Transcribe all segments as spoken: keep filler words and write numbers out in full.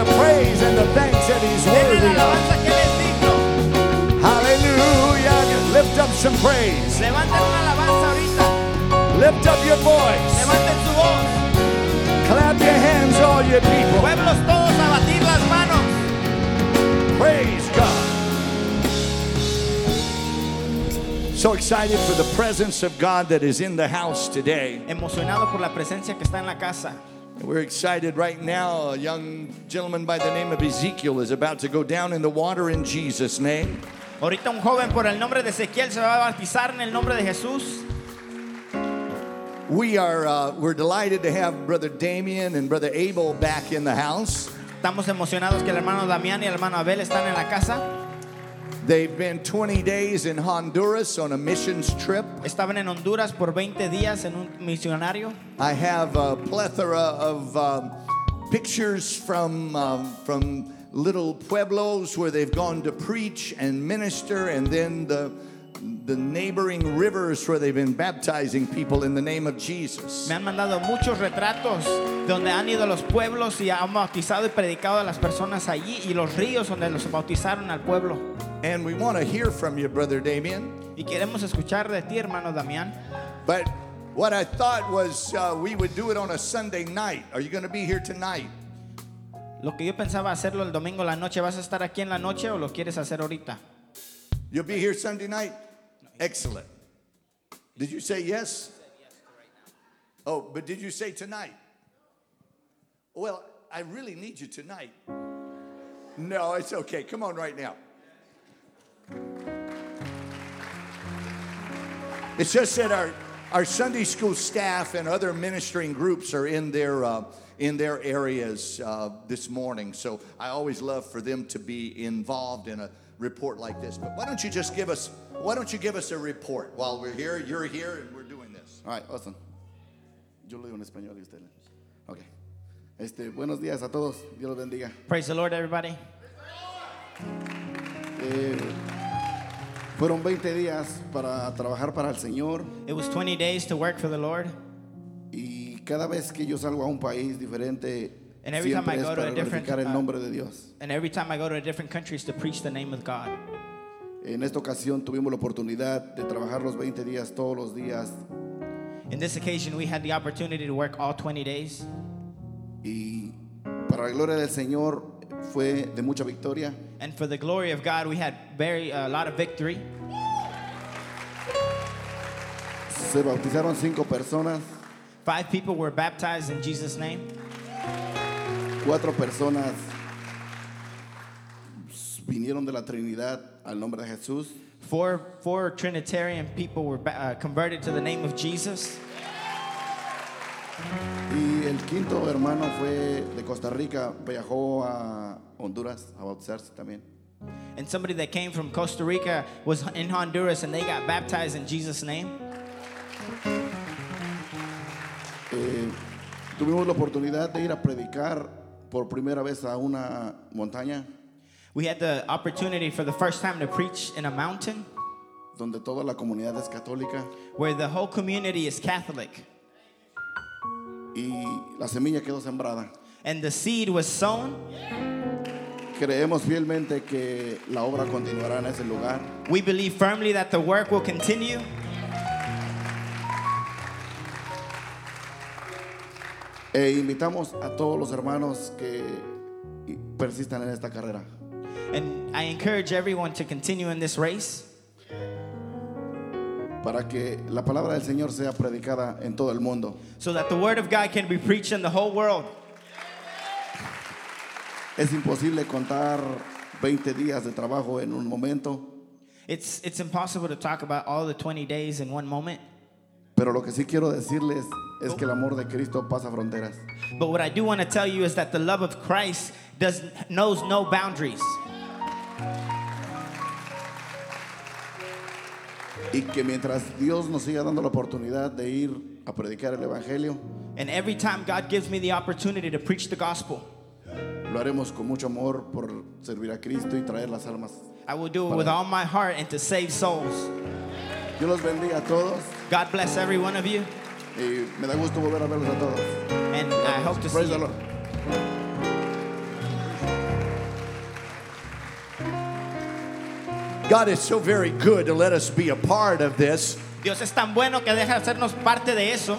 the praise and the thanks that He's worthy Denle la of. alabanza que Él es digno. Hallelujah. Lift up some praise. Levanten una alabanza ahorita. Lift up your voice. Levanten su voz. Clap your hands, all your people. Pueblos todos a batir las manos. Praise God. So excited for the presence of God that is in the house today. Emocionado por la presencia que está en la casa. We're excited right now. A young gentleman by the name of Ezekiel is about to go down in the water in Jesus' name. Ahorita un joven por el nombre de Ezequiel se va a bautizar en el nombre de Jesús. We are uh, we're delighted to have Brother Damien and Brother Abel back in the house. Estamos emocionados que el hermano Damián y el hermano Abel están en la casa. They've been twenty days in Honduras on a missions trip. Estaban en Honduras por veinte días en un misionario. I have a plethora of um, pictures from um, from little pueblos where they've gone to preach and minister, and then the the neighboring rivers where they've been baptizing people in the name of Jesus. Me han mandado muchos retratos donde han ido a los pueblos y han bautizado y predicado a las personas allí, y los ríos donde los bautizaron al pueblo. And we want to hear from you, Brother Damien. Y queremos escuchar de ti, hermano Damián. But what I thought was uh, we would do it on a Sunday night. Are you going to be here tonight? Lo que yo pensaba hacerlo el domingo en la noche, ¿vas a estar aquí en la noche o lo quieres hacer ahorita? You'll be here Sunday night? Excellent. Did you say yes? Oh, but did you say tonight? Well, I really need you tonight. No, it's okay. Come on right now. It's just that our, our Sunday school staff and other ministering groups are in their uh, in their areas uh, this morning. So I always love for them to be involved in a report like this. But why don't you just give us why don't you give us a report while we're here? You're here and we're doing this. All right, awesome. Yo lo digo en español y usted. Okay. Este, buenos días a todos. Dios los bendiga. Praise the Lord, everybody. Eh, fueron veinte días para trabajar para el Señor, It was twenty days to work for the Lord. y cada vez que yo salgo a un país diferente, And every time siempre I es go to para a different, glorificar el uh, nombre de Dios. And every time I go to a different country is to preach the name of God. En esta ocasión tuvimos la oportunidad de trabajar los veinte días todos los días, In this occasion, we had the opportunity to work all twenty days. y para la gloria del Señor fue de mucha victoria. And for the glory of God, we had very a lot of victory. Se bautizaron cinco personas, Five people were baptized in Jesus' name. cuatro personas vinieron de la Trinidad al nombre de Jesús. Four, four Trinitarian people were ba- uh, converted to the name of Jesus. Y el quinto hermano fue de Costa Rica, viajó a Honduras a bautizarse también. And somebody that came from Costa Rica was in Honduras and they got baptized in Jesus' name. Eh, tuvimos la oportunidad de ir a predicar por primera vez a una montaña We had the opportunity for the first time to preach in a mountain donde toda la comunidad es católica, where the whole community is Catholic. y la semilla quedó sembrada. And the seed was sown. Creemos fielmente que la obra continuará en ese lugar. We believe firmly that the work will continue. E invitamos a todos los hermanos que persistan en esta carrera. And I encourage everyone to continue in this race Para que la palabra del Señor sea predicada en todo el mundo. so that the word of God can be preached in the whole world. Es imposible contar veinte días de trabajo en un momento, It's, it's impossible to talk about all the twenty days in one moment. pero lo que sí quiero decirles es que el amor de Cristo pasa fronteras. But what I do want to tell you is that the love of Christ does, knows no boundaries. Y que mientras Dios nos siga dando la oportunidad de ir a predicar el Evangelio, And every time God gives me the opportunity to preach the gospel, lo haremos con mucho amor por servir a Cristo y traer las almas. I will do it with all my heart and to save souls. Dios los bendiga a todos God bless every one of you, y me da gusto volver a verlos a todos. and I hope to see Praise the you. Lord. God is so very good to let us be a part of this. Dios es tan bueno que deja hacernos parte de eso.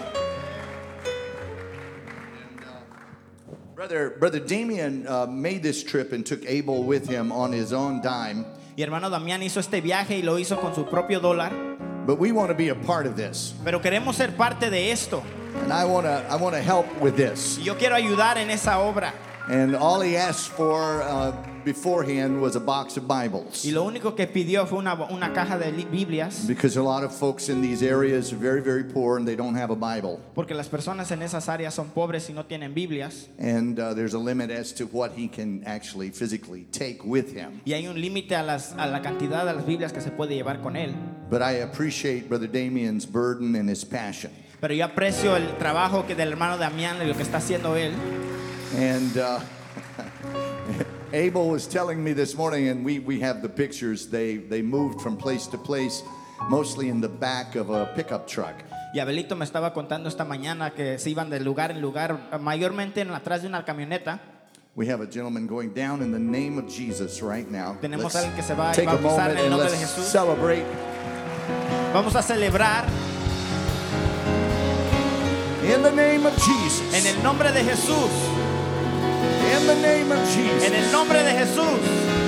Brother, Brother Damien uh, made this trip and took Abel with him on his own dime. Y hermano Damián hizo este viaje y lo hizo con su propio dólar. But we want to be a part of this. Pero queremos ser parte de esto. And I want to I want to help with this. Y yo quiero ayudar en esa obra. And all he asked for uh, beforehand was a box of Bibles. Y lo único que pidió fue una, una caja de li- Biblias. Because a lot of folks in these areas are very, very poor and they don't have a Bible. Porque las personas en esas áreas son pobres y no tienen Biblias. And uh, there's a limit as to what he can actually physically take with him. Y hay un límite a, las, a la cantidad de las Biblias que se puede llevar con él. But I appreciate Brother Damien's burden and his passion. Pero yo aprecio el trabajo que del hermano Damián y lo que está haciendo él. And uh, Abel was telling me this morning, and we, we have the pictures, they, they moved from place to place, mostly in the back of a pickup truck. Y Abelito me estaba contando esta mañana que se iban de lugar en lugar, mayormente en atrás de una camioneta. We have a gentleman going down in the name of Jesus right now. Tenemos Let's alguien que se va a take a bautizar moment en el and nombre de let's Jesús. celebrate. Vamos a celebrar In the name of Jesus. en el nombre de Jesús. In the name of Jesus. En el nombre de Jesús.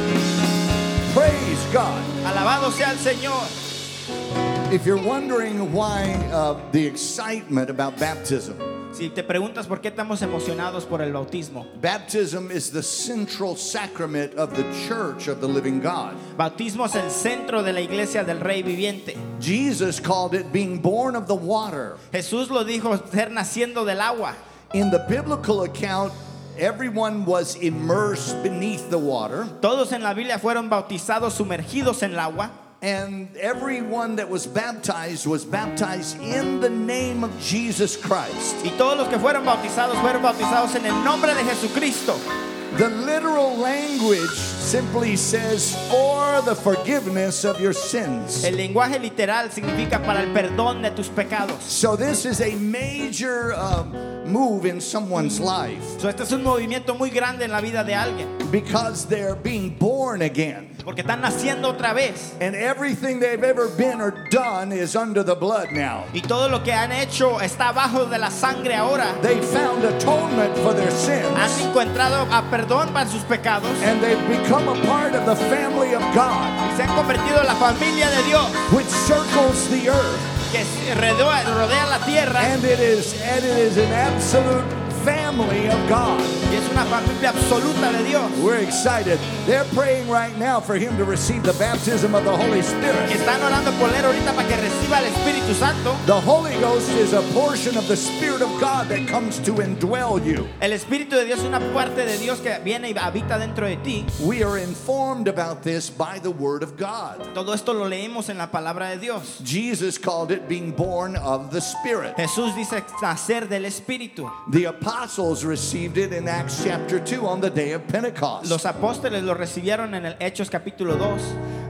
Praise God. Alabado sea el Señor. If you're wondering why uh, the excitement about baptism, Si te preguntas por qué estamos emocionados por el bautismo. baptism is the central sacrament of the church of the living God. Bautismo es el centro de la iglesia del Rey viviente. Jesus called it being born of the water. Jesús lo dijo, ser naciendo del agua. In the biblical account, everyone was immersed beneath the water, Todos en la Biblia fueron bautizados, sumergidos en el agua. and everyone that was baptized was baptized in the name of Jesus Christ. Y todos los que fueron bautizados fueron bautizados en el nombre de Jesucristo. The literal language simply says, for the forgiveness of your sins. El lenguaje literal significa para el perdón de tus pecados. So this is a major um, move in someone's life So, este es un movimiento muy grande en la vida de alguien. because they're being born again. Porque están naciendo otra vez. And everything they've ever been or done is under the blood now. Y todo lo que han hecho está abajo de la sangre ahora. They found atonement for their Han sins, encontrado a perdón para sus pecados. and they've become a part of the family of God, Y se han convertido en la familia de Dios. which circles the earth. Que rodea, rodea la tierra. And it is and it is an absolute family of God. Y es una familia absoluta de Dios. We're excited. They're praying right now for him to receive the baptism of the Holy Y Spirit. están orando por él ahorita para que reciba el Espíritu Santo. The Holy Ghost is a portion of the Spirit of God that comes to indwell you. El Espíritu de Dios es una parte de Dios que viene y habita dentro de ti. We are informed about this by the Word of God. Todo esto lo leemos en la palabra de Dios. Jesus called it being born of the Spirit. Jesús dice nacer del Espíritu. The apostles received it in Acts chapter two on the day of Pentecost. Los apóstoles lo recibieron en el Hechos capítulo dos.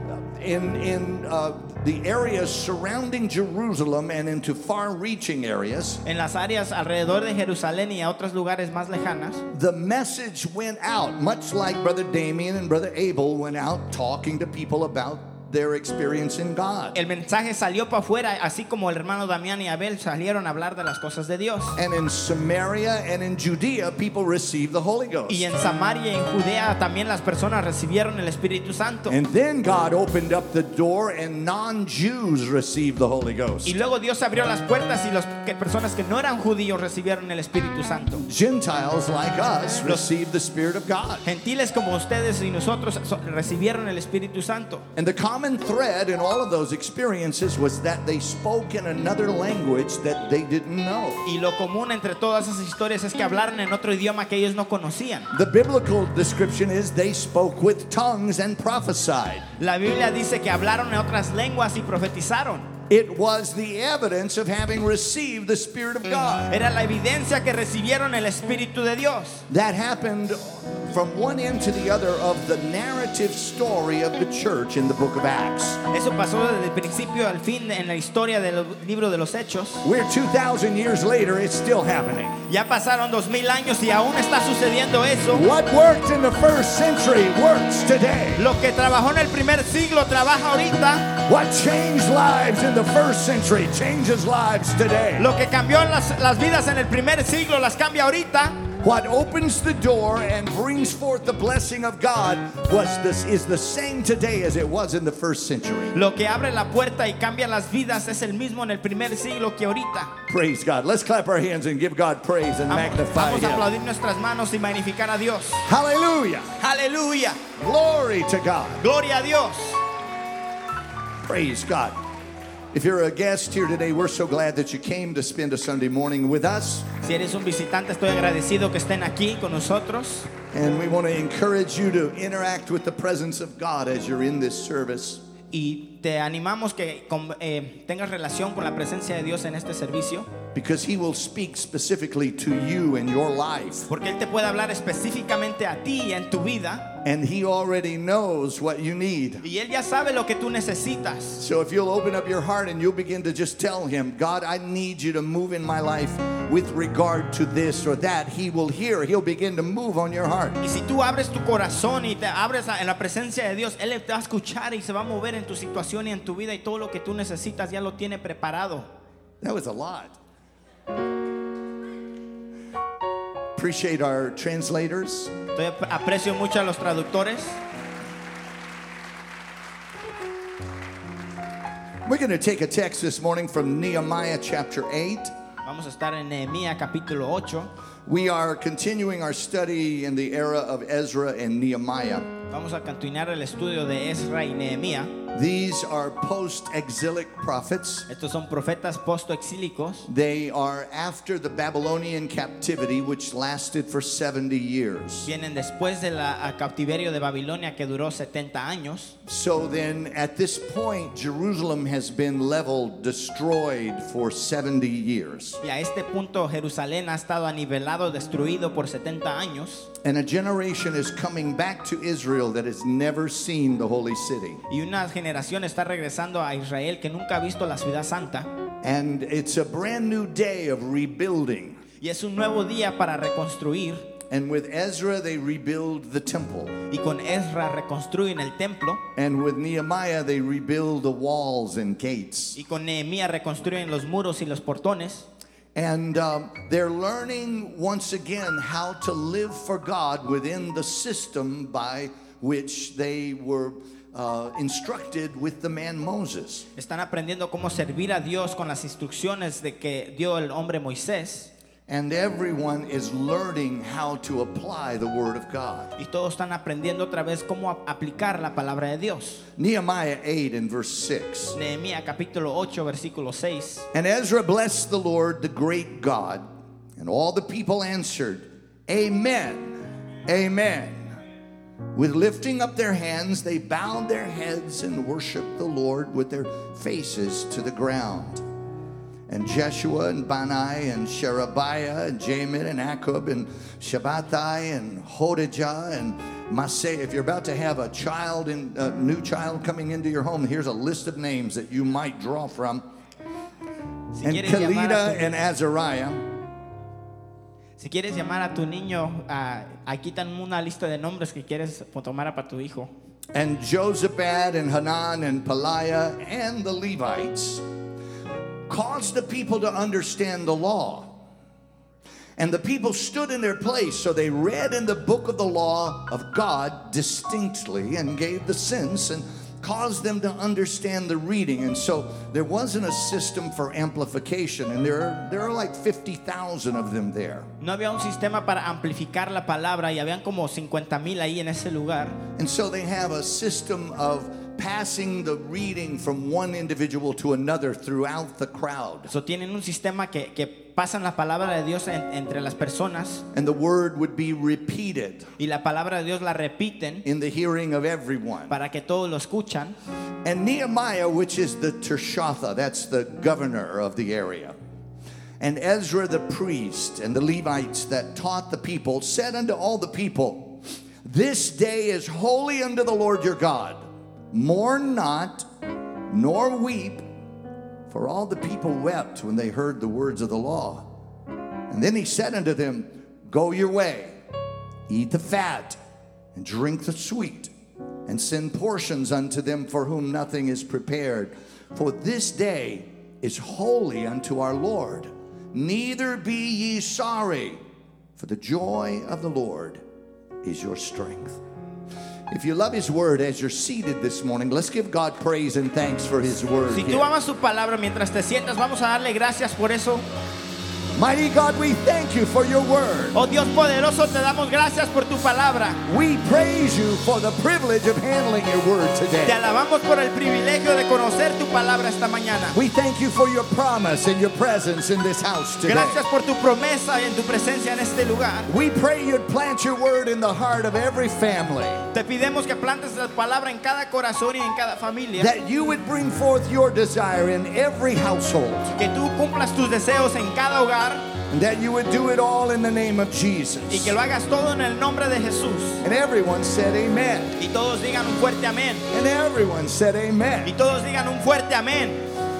In, in uh, the areas surrounding Jerusalem and into far-reaching areas, En las áreas alrededor de Jerusalén y a otros lugares más lejanas. the message went out, much like Brother Damien and Brother Abel went out talking to people about their experience in God. El mensaje salió para afuera, así como el hermano Damián y Abel salieron a hablar de las cosas de Dios. And in Samaria and in Judea, people received the Holy Ghost. Y en Samaria y en Judea también las personas recibieron el Espíritu Santo. And then God opened up the door and non-Jews received the Holy Ghost. Y luego Dios abrió las puertas y las personas que no eran judíos recibieron el Espíritu Santo. Gentiles like us received the Spirit of God. Gentiles como ustedes y nosotros so- recibieron el Espíritu Santo. And the common thread in all of those experiences was that they spoke in another language that they didn't know. Y lo común entre todas esas historias es que hablaron en otro idioma que ellos no conocían. The biblical description is they spoke with tongues and prophesied. La Biblia dice que hablaron en otras lenguas y profetizaron. It was the evidence of having received the Spirit of God. Era la evidencia que recibieron el Espíritu de Dios. That happened from one end to the other of the narrative story of the church in the book of Acts. Eso pasó desde el principio al fin en la historia del libro de los Hechos. We're two thousand years later, it's still happening. Ya pasaron dos mil años y aún está sucediendo eso. What worked in the first century works today. Lo que trabajó en el primer siglo trabaja ahorita. What changed lives in the first century changes lives today. Lo que cambió en las, las vidas en el primer siglo las cambia ahorita. What opens the door and brings forth the blessing of God was this is the same today as it was in the first century. Lo que abre la puerta y cambia las vidas es el mismo en el primer siglo que ahorita. Praise God. Let's clap our hands and give God praise and Vamos, magnify vamos a Him. aplaudir nuestras manos y magnificar a Dios. Hallelujah. Aleluya. Glory to God. Gloria a Dios. Praise God. If you're a guest here today, we're so glad that you came to spend a Sunday morning with us. Si eres un visitante, estoy agradecido que estén aquí con nosotros. And we want to encourage you to interact with the presence of God as you're in this service. Y te animamos que con, eh, tengas relación con la presencia de Dios en este servicio. Because He will speak specifically to you in your life. Porque Él te puede hablar específicamente a ti en tu vida. And He already knows what you need. Y Él ya sabe lo que tú necesitas. So if you'll open up your heart and you'll begin to just tell Him, God, I need you to move in my life with regard to this or that, He will hear. He'll begin to move on your heart. Y si tú abres tu corazón y te abres en la presencia de Dios, Él te va a escuchar y se va a mover en tu situación y en tu vida, y todo lo que tú necesitas ya lo tiene preparado. That was a lot. Appreciate our translators. Estoy, aprecio mucho a los traductores. We're going to take a text this morning from Nehemiah chapter eight. Vamos a estar en Nehemías capítulo ocho. We are continuing our study in the era of Ezra and Nehemiah. Vamos a continuar el estudio de Ezra y Nehemías. These are post-exilic prophets. Estos son profetas post-exílicos. They are after the Babylonian captivity, which lasted for seventy years. Vienen después del cautiverio de Babilonia que duró setenta años. So then, at this point, Jerusalem has been leveled, destroyed for seventy years. Y a este punto Jerusalén ha estado anivelado, destruido por setenta años. And a generation is coming back to Israel that has never seen the holy city. Y una generación está regresando a Israel que nunca ha visto la ciudad santa. And it's a brand new day of rebuilding. Y es un nuevo día para reconstruir. And with Ezra, they rebuild the temple. Y con Ezra reconstruyen el templo. And with Nehemiah, they rebuild the walls and gates. Y con Nehemías reconstruyen los muros y los portones. And um, they're learning once again how to live for God within the system by which they were uh, instructed with the man Moses. Están aprendiendo cómo servir a Dios con las instrucciones de que dio el hombre Moisés. And everyone is learning how to apply the word of God. Y todos están aprendiendo otra vez cómo aplicar la palabra de Dios. Nehemiah eight and verse six. Nehemías capítulo ocho versículo seis. And Ezra blessed the Lord, the great God, and all the people answered, Amen, Amen. With lifting up their hands, they bowed their heads and worshiped the Lord with their faces to the ground. And Jeshua and Bani and Sherebiah and Jamin and Akub and Shabbatai and Hodijah and Masei. If you're about to have a child, in, a new child coming into your home, here's a list of names that you might draw from. Si And quieres llamar a Kelida tu- and Azariah. Si quieres llamar a tu niño, ah, aquí están una lista de nombres que quieres tomar para tu hijo. And Josabad and Hanan and Peliah and the Levites caused the people to understand the law. And the people stood in their place, so they read in the book of the law of God distinctly and gave the sense and caused them to understand the reading. And so there wasn't a system for amplification, and there are, there are like fifty thousand of them there. No había un sistema para amplificar la palabra y habían como cincuenta mil ahí en ese lugar. And so they have a system of passing the reading from one individual to another throughout the crowd. So tienen un sistema que, que pasan la palabra de Dios en- entre las personas And the word would be repeated y la palabra de Dios la repiten in the hearing of everyone. para que todos lo escuchan. And Nehemiah, which is the Tershatha, that's the governor of the area, and Ezra the priest and the Levites that taught the people, said unto all the people, This day is holy unto the Lord your God. Mourn not, nor weep, for all the people wept when they heard the words of the law. And then he said unto them, Go your way, eat the fat, and drink the sweet, and send portions unto them for whom nothing is prepared. For this day is holy unto our Lord. Neither be ye sorry, for the joy of the Lord is your strength. If you love His word as you're seated this morning, let's give God praise and thanks for His word. Si tú here. amas su palabra mientras te sientas, vamos a darle gracias por eso. Mighty God, we thank you for your word. Oh Dios poderoso, te damos gracias por tu palabra. We praise you for the privilege of handling your word Te today. alabamos por el privilegio de conocer tu palabra esta mañana. We thank you for your promise and your presence in this house today. Gracias por tu promesa y en tu presencia en este lugar. We pray you'd plant your word in the heart of every family, Te pedimos que plantes la palabra en cada corazón y en cada familia. that you would bring forth your desire in every household, Que tú cumplas tus deseos en cada hogar and that you would do it all in the name of Jesus. y que lo hagas todo en el nombre de Jesús. And everyone said amen. Y todos digan un fuerte amén. And everyone said Y amen. todos digan un fuerte amén.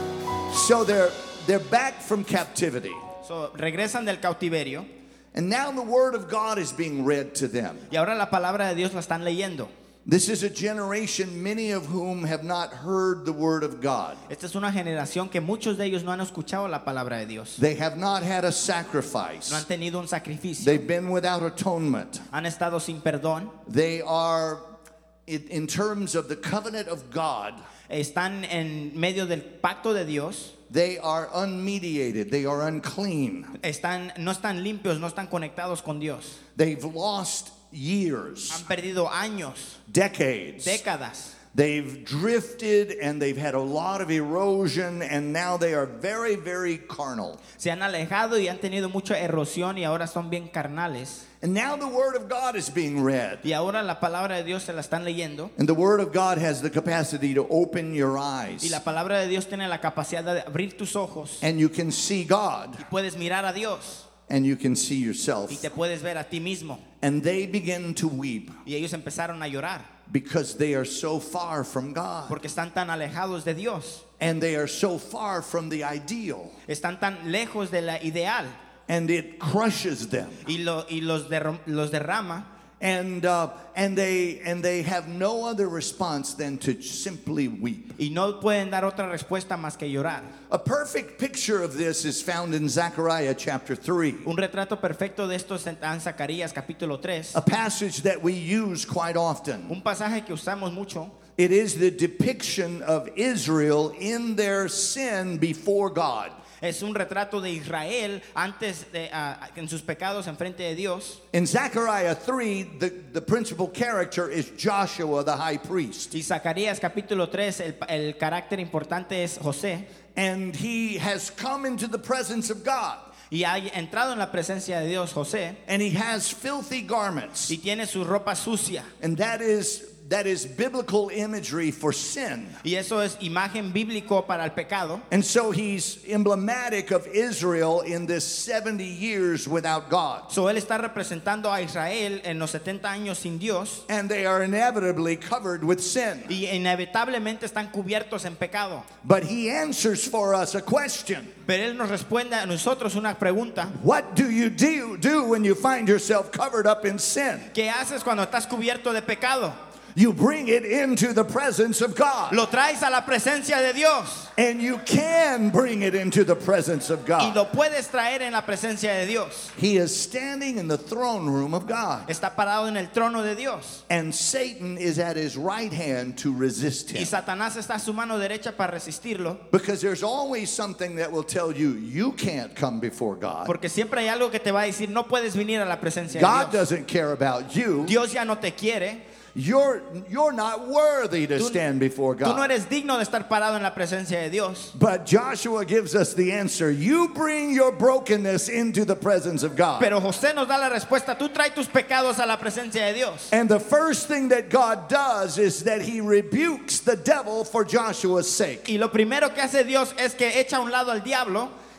So they're they're back from captivity. So, regresan del cautiverio And now the word of God is being read to them. y ahora la palabra de Dios la están leyendo. This is a generation, many of whom have not heard the word of God. Esta es una generación que muchos de ellos no han escuchado la palabra de Dios. They have not had a No sacrifice. han tenido un sacrificio. They've been without atonement. Han estado sin perdón. They are, in, in terms of the covenant of God, Están en medio del pacto de Dios. they are unmediated. They are unclean. Están, no están limpios, no están conectados con Dios. They've lost years, Han perdido años, decades. décadas. They've drifted and they've had a lot of erosion, and now they are very, very carnal. Se han alejado y han tenido mucha erosión y ahora son bien carnales. And now the word of God is being read. Y ahora la palabra de Dios se la están leyendo. And the word of God has the capacity to open your Y eyes. la palabra de Dios tiene la capacidad de abrir tus ojos. And you can see God. Y puedes mirar a Dios. And you can see yourself. Y te puedes ver a ti mismo. And they begin to weep Y ellos empezaron a llorar. because they are so far from God. Porque están tan alejados de Dios. And they are so far from the ideal. Están tan lejos de la ideal. And it crushes them. Y, lo, y los, derro- los derrama. And, uh, and, they, and they have no other response than to simply weep. Y no pueden dar otra respuesta más que llorar. A perfect picture of this is found in Zechariah chapter three, Un retrato perfecto de esto está en Zacarías capítulo tres. a passage that we use quite often. Un pasaje que usamos mucho. It is the depiction of Israel in their sin before God. Es un retrato de Israel antes de uh, en sus pecados enfrente de Dios. In Zechariah three, the, the principal character is Joshua the high priest. Y Zacarías capítulo tres, el, el carácter importante es José. And he has come into the presence of God. Y ha entrado en la presencia de Dios José. And he has filthy garments. Y tiene su ropa sucia. And that is that is biblical imagery for sin. Y eso es imagen bíblico para el pecado. And so he's emblematic of Israel in this seventy years without God. So él está representando a Israel en los setenta años sin Dios. And they are inevitably covered with sin. Y inevitablemente están cubiertos en pecado. But he answers for us a question. Pero él nos responde a nosotros una pregunta. What do you do, do when you find yourself covered up in sin? ¿Qué haces cuando estás cubierto de pecado? You bring it into the presence of God. Lo traes a la presencia de Dios. And you can bring it into the presence of Y God. lo puedes traer en la presencia de Dios. He is standing in the throne room of God. Está parado en el trono de Dios. And Satan is at his right hand to resist Y him. Satanás está a su mano derecha para resistirlo. Because there's always something that will tell you you can't come before God. Porque siempre hay algo que te va a decir, no puedes venir a la presencia God de Dios. doesn't care about you. Dios ya no te quiere. You're, you're not worthy to Tú- stand before Tú no God. eres digno de estar parado en la presencia de Dios. But Joshua gives us the answer. You bring your brokenness into the presence of God. Pero José nos da la respuesta, tú traes tus pecados a la presencia de Dios. And the first thing that God does is that he rebukes the devil for Joshua's sake. Y lo primero que hace Dios es que echa a un lado al diablo.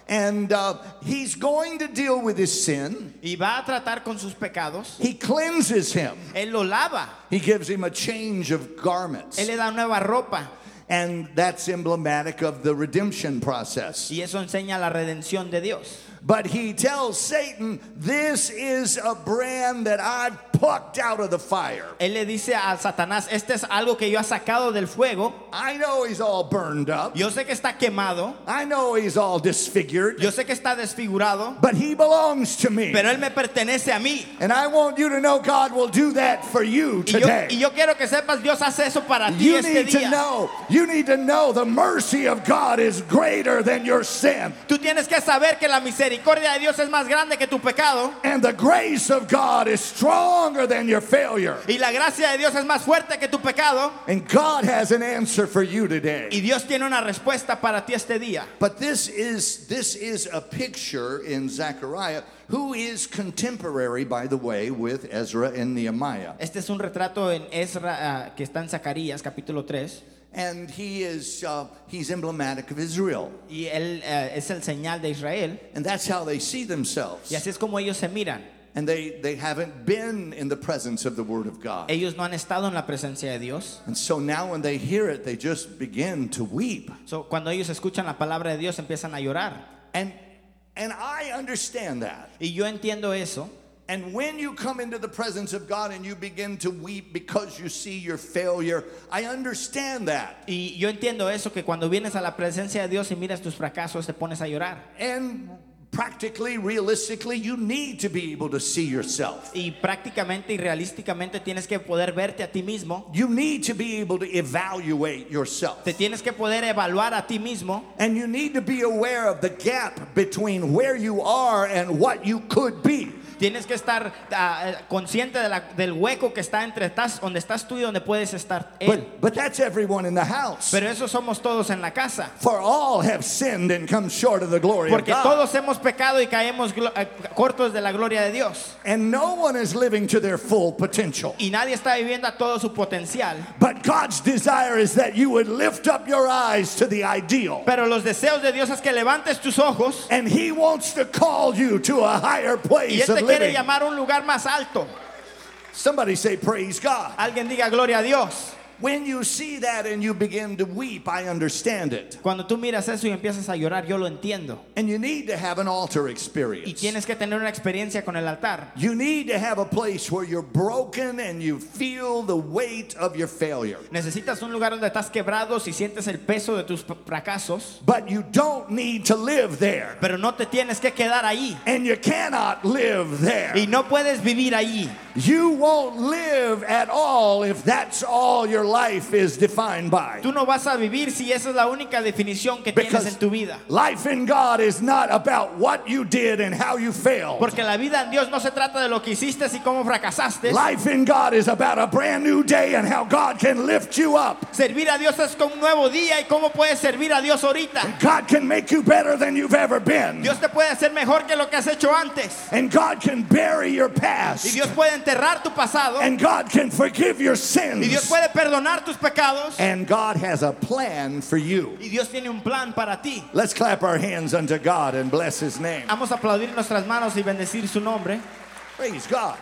And uh, he's going to deal with his sin. y va a tratar con sus pecados. He cleanses him. Él lo lava. He gives him a change of garments. Él le da nueva ropa. And that's emblematic of the redemption process. Y eso enseña la redención de Dios. But he tells Satan, this is a brand that I've plucked out of the fire. Él le dice a Satanás, este es algo que yo he sacado del fuego. I know he's all burned up. Yo sé que está quemado. I know he's all disfigured. Yo sé que está desfigurado. But he belongs to me. Pero él me pertenece a mí. And I want you to know God will do that for you Y yo, today. y yo quiero que sepas, Dios hace eso para ti You este need to día. know, you need to know the mercy of God is greater than your sin. Tú tienes que saber que la misericordia de Dios es más grande que tu pecado. And the grace of God is stronger than your failure. Y la gracia de Dios es más fuerte que tu pecado. And God has an answer for you today. Y Dios tiene una respuesta para ti este día. But this is this is a picture in Zechariah, who is contemporary, by the way, with Ezra and Nehemiah. Este es un retrato en Ezra uh, que está en Zacarías capítulo tres. And he is uh, he's emblematic of Israel. Y él uh, es el señal de Israel. And that's how they see themselves. Y así es como ellos se miran. And they, they haven't been in the presence of the Word of God. Ellos no han estado en la presencia de Dios. And so now when they hear it, they just begin to weep. So, cuando ellos escuchan la palabra de Dios empiezan a llorar. And and I understand that. Y yo entiendo eso. And when you come into the presence of God and you begin to weep because you see your failure, I understand that. Y yo entiendo eso, que cuando vienes a la presencia de Dios y miras tus fracasos te pones a llorar. And practically, realistically, you need to be able to see yourself. Y prácticamente y realísticamente tienes que poder verte a ti mismo. You need to be able to evaluate yourself. Te tienes que poder evaluar a ti mismo. And you need to be aware of the gap between where you are and what you could be. Tienes que estar uh, consciente de la, del hueco que está entre estás, donde estás tú y donde puedes estar él. But, but that's everyone in the house. Pero eso somos todos en la casa. For all have sinned and come short of the glory Porque of God. todos hemos pecado y caemos glo- uh, cortos de la gloria de Dios. And no one is living to their full potential. Y nadie está viviendo a todo su potencial. But God's desire is that you would lift up your eyes to the ideal. Pero los deseos de Dios es que levantes tus ojos. And He wants to call you to a higher Y place Él of te quiere living. llamar a un lugar más alto. Somebody say, praise God. Alguien diga gloria a Dios. When you see that and you begin to weep, I understand it. Cuando tú miras eso y empiezas a llorar, yo lo entiendo. And you need to have an altar Y experience. tienes que tener una experiencia con el altar. You need to have a place where you're broken and you feel the weight of your failure. Necesitas un lugar donde estás quebrado y sientes el peso de tus fracasos. But you don't need to live there. Pero no te tienes que quedar ahí. And you cannot live there. Y no puedes vivir allí. You won't live at all if that's all your life is defined by. Tú no vas a vivir si esa es la única definición que tienes en tu vida. Life in God is not about what you did and how you failed. Porque la vida en Dios no se trata de lo que hiciste y cómo fracasaste. Life in God is about a brand new day and how God can lift you up. Servir a Dios es con un nuevo día y cómo puedes servir a Dios ahorita. God can make you better than you've ever been. Dios te puede hacer mejor que lo que has hecho antes. And God can bury your Y past. Dios puede enterrar tu pasado. And God can forgive your Y Dios sins. puede perdonar tus pecados. And God has a plan for you. Y Dios tiene un plan para ti. Let's clap our hands unto God and bless His name. Vamos a aplaudir nuestras manos y bendecir su nombre. Praise God.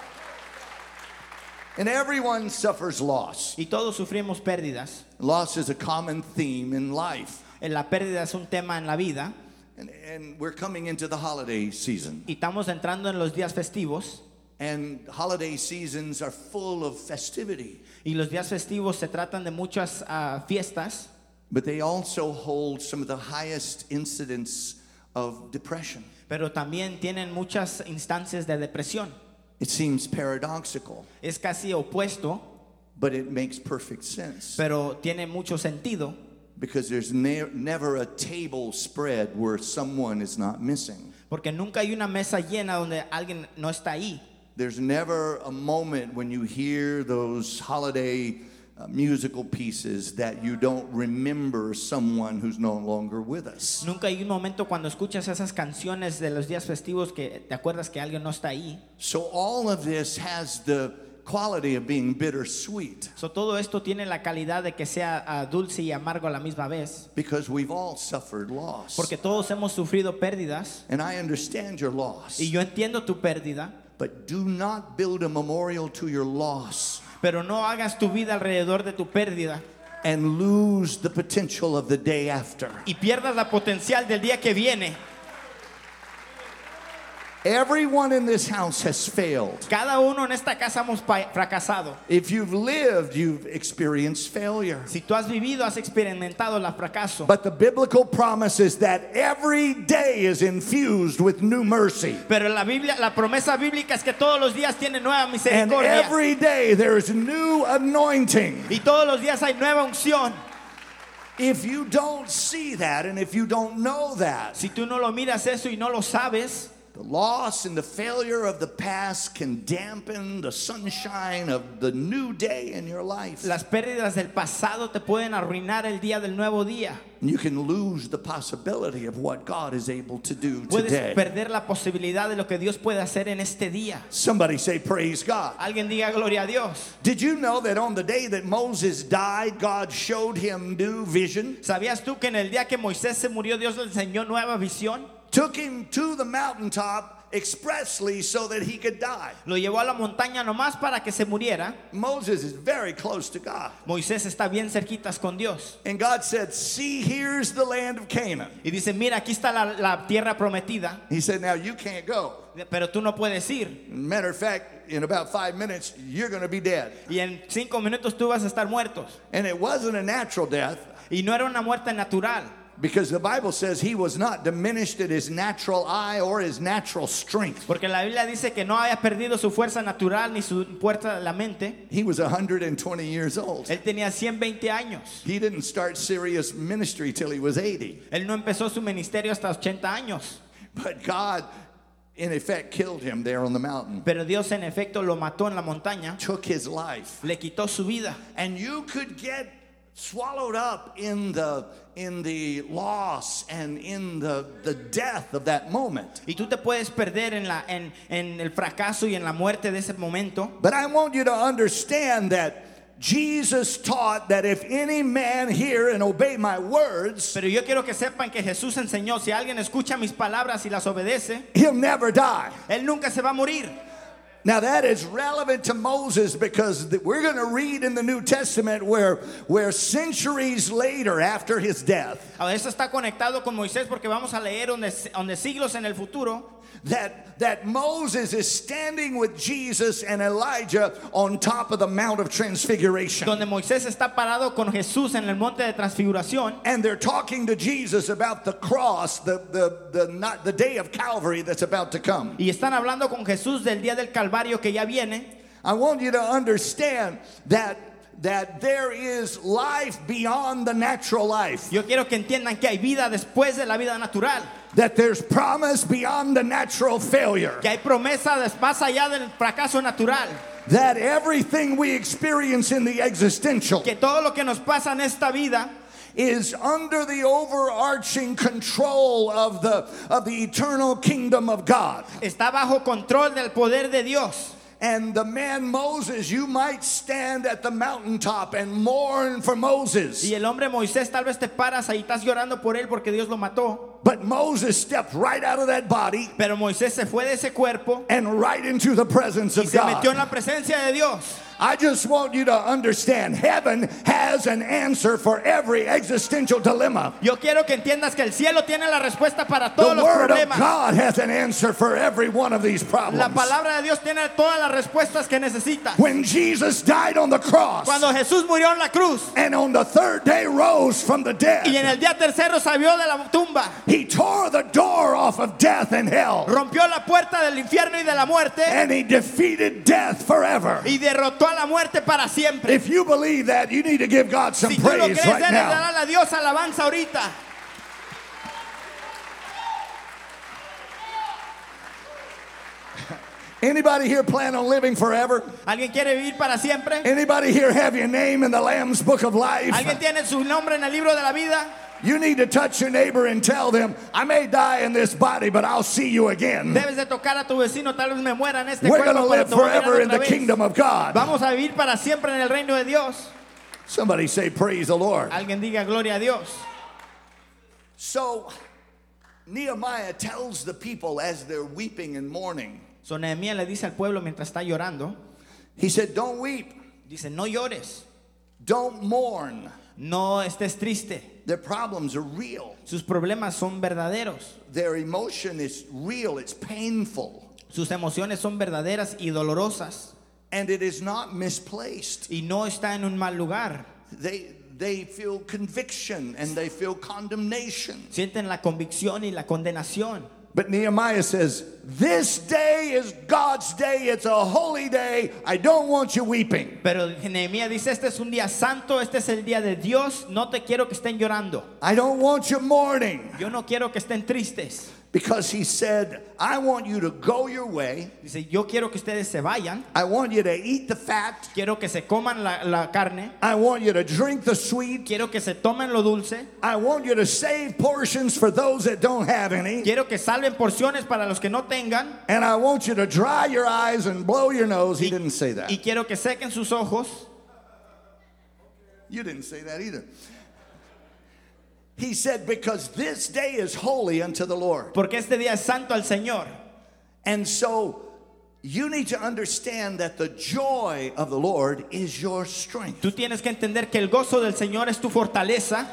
And everyone suffers loss. Y todos sufrimos pérdidas. Loss is a common theme in life. La pérdida es un tema en la vida. And, and we're coming into the holiday season. Y estamos entrando en los días festivos. And holiday seasons are full of festivity. Y los días festivos se tratan de muchas uh, fiestas. But they also hold some of the highest incidents of depression. Pero también tienen muchas instancias de depresión. It seems paradoxical, Es casi opuesto, but it makes perfect sense. pero tiene mucho sentido. Because there's ne- never a table spread where someone is not missing. Porque nunca hay una mesa llena donde alguien no está ahí. There's never a moment when you hear those holiday uh, musical pieces that you don't remember someone who's no longer with us. Nunca hay un momento cuando escuchas esas canciones de los días festivos que te acuerdas que alguien no está ahí. So all of this has the quality of being bittersweet. So, todo esto tiene la calidad de que sea uh, dulce y amargo a la misma vez. Because we've all suffered loss. Porque todos hemos sufrido pérdidas. And I understand your loss. Y yo entiendo tu pérdida. But do not build a memorial to your loss. Pero no hagas tu vida alrededor de tu pérdida. And lose the potential of the day after. Y pierdas la potencial del día que viene. Everyone in this house has failed. Cada uno en esta casa hemos fracasado. If you've lived, you've experienced failure. Si tú has vivido, has experimentado el fracaso. But the biblical promise is that every day is infused with new mercy. Pero la Biblia, la promesa bíblica es que todos los días tiene nueva And misericordia. every day there is new anointing. Y todos los días hay nueva unción. If you don't see that and if you don't know that, Si tú no lo miras eso y no lo sabes, the loss and the failure of the past can dampen the sunshine of the new day in your life. las pérdidas del pasado te pueden arruinar el día del nuevo día. You can lose the possibility of what God is able to do Puedes today. perder la posibilidad de lo que Dios puede hacer en este día. Somebody say, praise God. Alguien diga gloria a Dios. Did you know that on the day that Moses died, God showed him new vision? ¿Sabías tú que en el día que Moisés se murió, Dios le enseñó nueva visión? Took him to the mountaintop expressly so that he could die. Lo llevó a la montaña nomás para que se muriera. Moses is very close to God. Moisés está bien cerquitas con Dios. And God said, see, here's the land of Canaan. Y dice, mira, aquí está la, la tierra prometida, He said, now you can't go. pero tú no puedes ir. Matter of fact, in about five minutes, you're going to be dead. Y en cinco minutos tú vas a estar muertos. And it wasn't a natural death, Y no era una muerte natural. because the Bible says he was not diminished in his natural eye or his natural strength. Porque la Biblia dice que no haya perdido su fuerza natural ni su fuerza de la mente. He was one hundred twenty years old. Él tenía ciento veinte años. He didn't start serious ministry till he was eighty. Él no empezó su ministerio hasta ochenta años. But God, in effect, killed him there on the mountain, Pero Dios en efecto lo mató en la montaña. took his life. Le quitó su vida. And you could get swallowed up in the in the loss and in the the death of that moment. Y tú te puedes perder en, la, en, en el fracaso y en la muerte de ese momento. But I want you to understand that Jesus taught that if any man hear and obey my words, Pero yo quiero que sepan que Jesús enseñó, si alguien escucha mis palabras y las obedece, he'll never die. él nunca se va a morir. Now that is relevant to Moses, because we're going to read in the New Testament where, where centuries later after his death, Ahora, eso está conectado con Moisés porque vamos a leer donde, donde siglos en el futuro that, that Moses is standing with Jesus and Elijah on top of the Mount of Transfiguration. donde Moisés está parado con Jesús en el monte de transfiguración And they're talking to Jesus about the cross, the, the, the, not, the day of Calvary that's about to come. y están hablando con Jesús del día del Calvario que ya viene. I want you to understand that, that there is life beyond the natural life. Yo quiero que entiendan que hay vida después de la vida natural, That there's promise beyond the natural failure. que hay promesa des- más allá del fracaso natural, That everything we experience in the existential que todo lo que nos pasa en esta vida is under the overarching control of the, of the eternal kingdom of God. está bajo control del poder de Dios. And the man Moses, you might stand at the mountaintop and mourn for Moses. Y el hombre Moisés, tal vez te paras ahí, estás llorando por él porque Dios lo mató. But Moses stepped right out of that body Pero Moisés se fue de ese cuerpo and right into the presence y of se metió en God. la presencia de Dios. I just want you to understand, heaven has an answer for every existential dilemma. Yo quiero que entiendas que el cielo tiene la respuesta para The todos los Word of problemas. God has an answer for every one of these La problems. palabra de Dios tiene todas las respuestas que necesitas. When Jesus died on the cross Cuando Jesús murió en la cruz and on the third day rose from the y en dead, el día tercero salió de la tumba, he tore the door off of death and hell, rompió la puerta del infierno y de la muerte and he defeated death forever. y derrotó a la muerte para siempre. If you believe that, you need to give God some Si tú lo praise crees, right debes now. darle a Dios alabanza ahorita. Anybody here plan on living forever? ¿Alguien quiere vivir para siempre? Anybody here have your name in the Lamb's Book of Life? ¿Alguien tiene su nombre en el libro de la vida? You need to touch your neighbor and tell them, I may die in this body, but I'll see you again. Debes de tocar a tu vecino, tal vez me muera en este We're going to cuerpo, pero live te voy a mirar forever in otra the vez. kingdom of God. Vamos a vivir para siempre en el reino de Dios. Somebody say, praise the Lord. Alguien diga gloria a Dios. So Nehemiah tells the people as they're weeping and mourning, So Nehemías le dice al pueblo mientras está llorando, he said, don't weep, dice, no llores, don't mourn. no estés triste. Their problems are real. Sus problemas son verdaderos. Their emotion is real. It's painful. Sus emociones son verdaderas y dolorosas. And it is not misplaced. Y no está en un mal lugar. They, they feel conviction and they feel condemnation. Sienten la convicción y la condenación. But Nehemiah says, this day is God's day. It's a holy day. I don't want you weeping. Pero Nehemías dice, este es un día santo, este es el día de Dios, no te quiero que estén llorando. I don't want you mourning. Yo no quiero que estén tristes. Because he said, I want you to go your way. Dice, yo quiero que ustedes se vayan. I want you to eat the fat. Quiero que se coman la, la carne. I want you to drink the sweet. Quiero que se tomen lo dulce. I want you to save portions for those that don't have any. Quiero que salven porciones para los que no tengan. And I want you to dry your eyes and blow your nose. He didn't say that. Y quiero que sequen sus ojos. You didn't say that either. He said, because this day is holy unto the Lord. Porque este día es santo al Señor. And so you need to understand that the joy of the Lord is your strength. Tú tienes que entender que el gozo del Señor es tu fortaleza.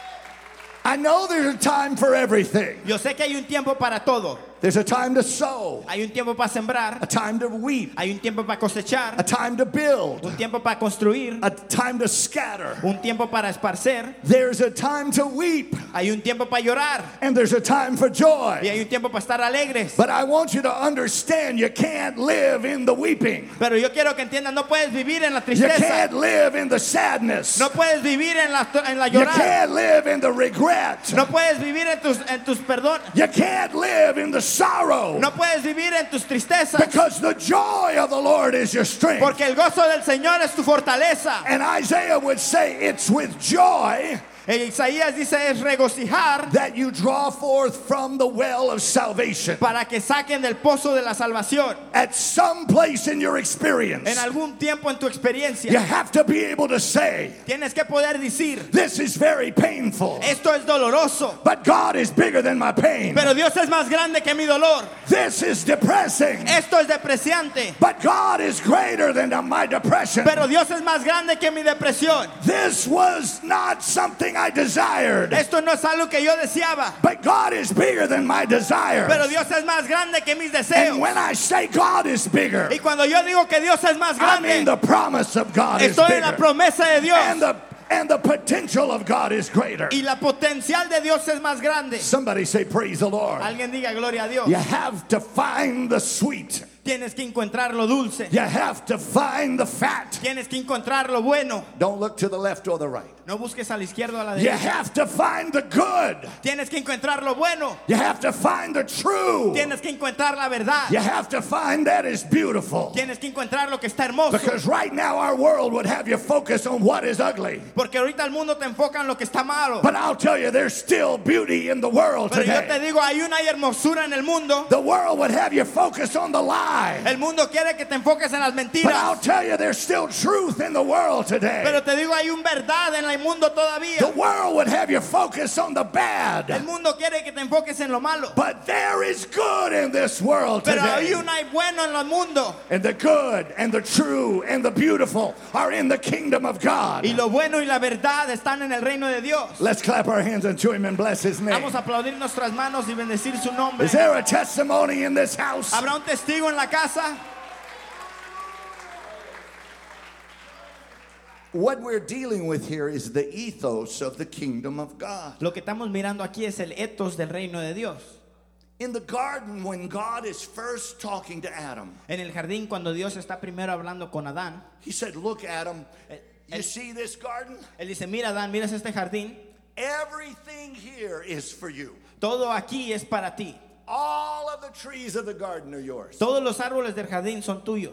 I know there's a time for everything. Yo sé que hay un tiempo para todo. There's a time to sow, Hay un tiempo para sembrar. a time to weep, Hay un tiempo para cosechar. a time to build, Un tiempo para construir. a time to scatter. Un tiempo para esparcer. There's a time to weep, Hay un tiempo para llorar. and there's a time for Y joy. hay un tiempo para estar alegres. But I want you to understand you can't live in the weeping. Pero yo quiero que entiendan, no puedes vivir en la You tristeza. can't live in the sadness. No puedes vivir en la, en la You llorar. can't live in the regret. No puedes vivir en tus, en tus perdón. You can't live in the sorrow. No puedes vivir en tus tristezas. Because the joy of the Lord is your strength. Porque el gozo del Señor es tu fortaleza. And Isaiah would say it's with joy En Isaías dice es regocijar that you draw forth from the well of salvation. para que saquen del pozo de la salvación. At some place in your experience, En algún tiempo en tu experiencia you have to be able to say, tienes que poder decir, this is very painful, esto es doloroso, but God is bigger than my pain. pero Dios es más grande que mi dolor. This is depressing, Esto es depreciante, but God is greater than my depression. pero Dios es más grande que mi depresión. This was not something I desired, Esto no es algo que yo deseaba, but God is bigger than my desires. pero Dios es más grande que mis And deseos. when I say God is bigger, Y cuando yo digo que Dios es más I mean grande, the promise of God is estoy en la bigger. promesa de Dios. And the and the potential of God is greater. Y la potencial de Dios es más grande. Somebody say praise the Lord. Alguien diga gloria a Dios. You have to find the sweet. Tienes que encontrar lo dulce. You have to find the fat. Tienes que encontrar lo bueno. Don't look to the left or the right. No busques a la izquierda o a la You derecha. have to find the good. Tienes que encontrar lo bueno. You have to find the true. Tienes que encontrar la verdad. You have to find that is beautiful. Tienes que encontrar lo que está hermoso. Because right now our world would have you focus on what is ugly. Porque ahorita el mundo te enfoca en lo que está malo. But I'll tell you, there's still beauty in the world Pero yo te today. digo, hay una hermosura en el mundo. The world would have you focus on the lie. El mundo quiere que te enfoques en las But I'll mentiras. tell you, there's still truth in the world today. Pero te digo, hay un verdad en el mundo todavía. The world would have you focus on the El bad. mundo quiere que te enfoques en lo malo. But there is good in this world Pero hay today. un hay bueno en el mundo. And the good and the true and the beautiful are in the kingdom of God. Y lo bueno y la verdad están en el reino de Dios. Let's clap our hands unto him and bless his name. Vamos a aplaudir nuestras manos y bendecir su nombre. Is there a testimony in this house? ¿Habrá un testigo en la casa? What we're dealing with here is the ethos of the kingdom of God. Lo que estamos mirando aquí es el ethos del reino de Dios. In the garden, when God is first talking to Adam, En el jardín, cuando Dios está primero hablando con Adán, he said, look, Adam, Eh, you eh. see this garden? él dice, mira Adán, miras este jardín, Everything here is for you. todo aquí es para ti. All of the trees of the garden are yours. Todos los árboles del jardín son tuyos.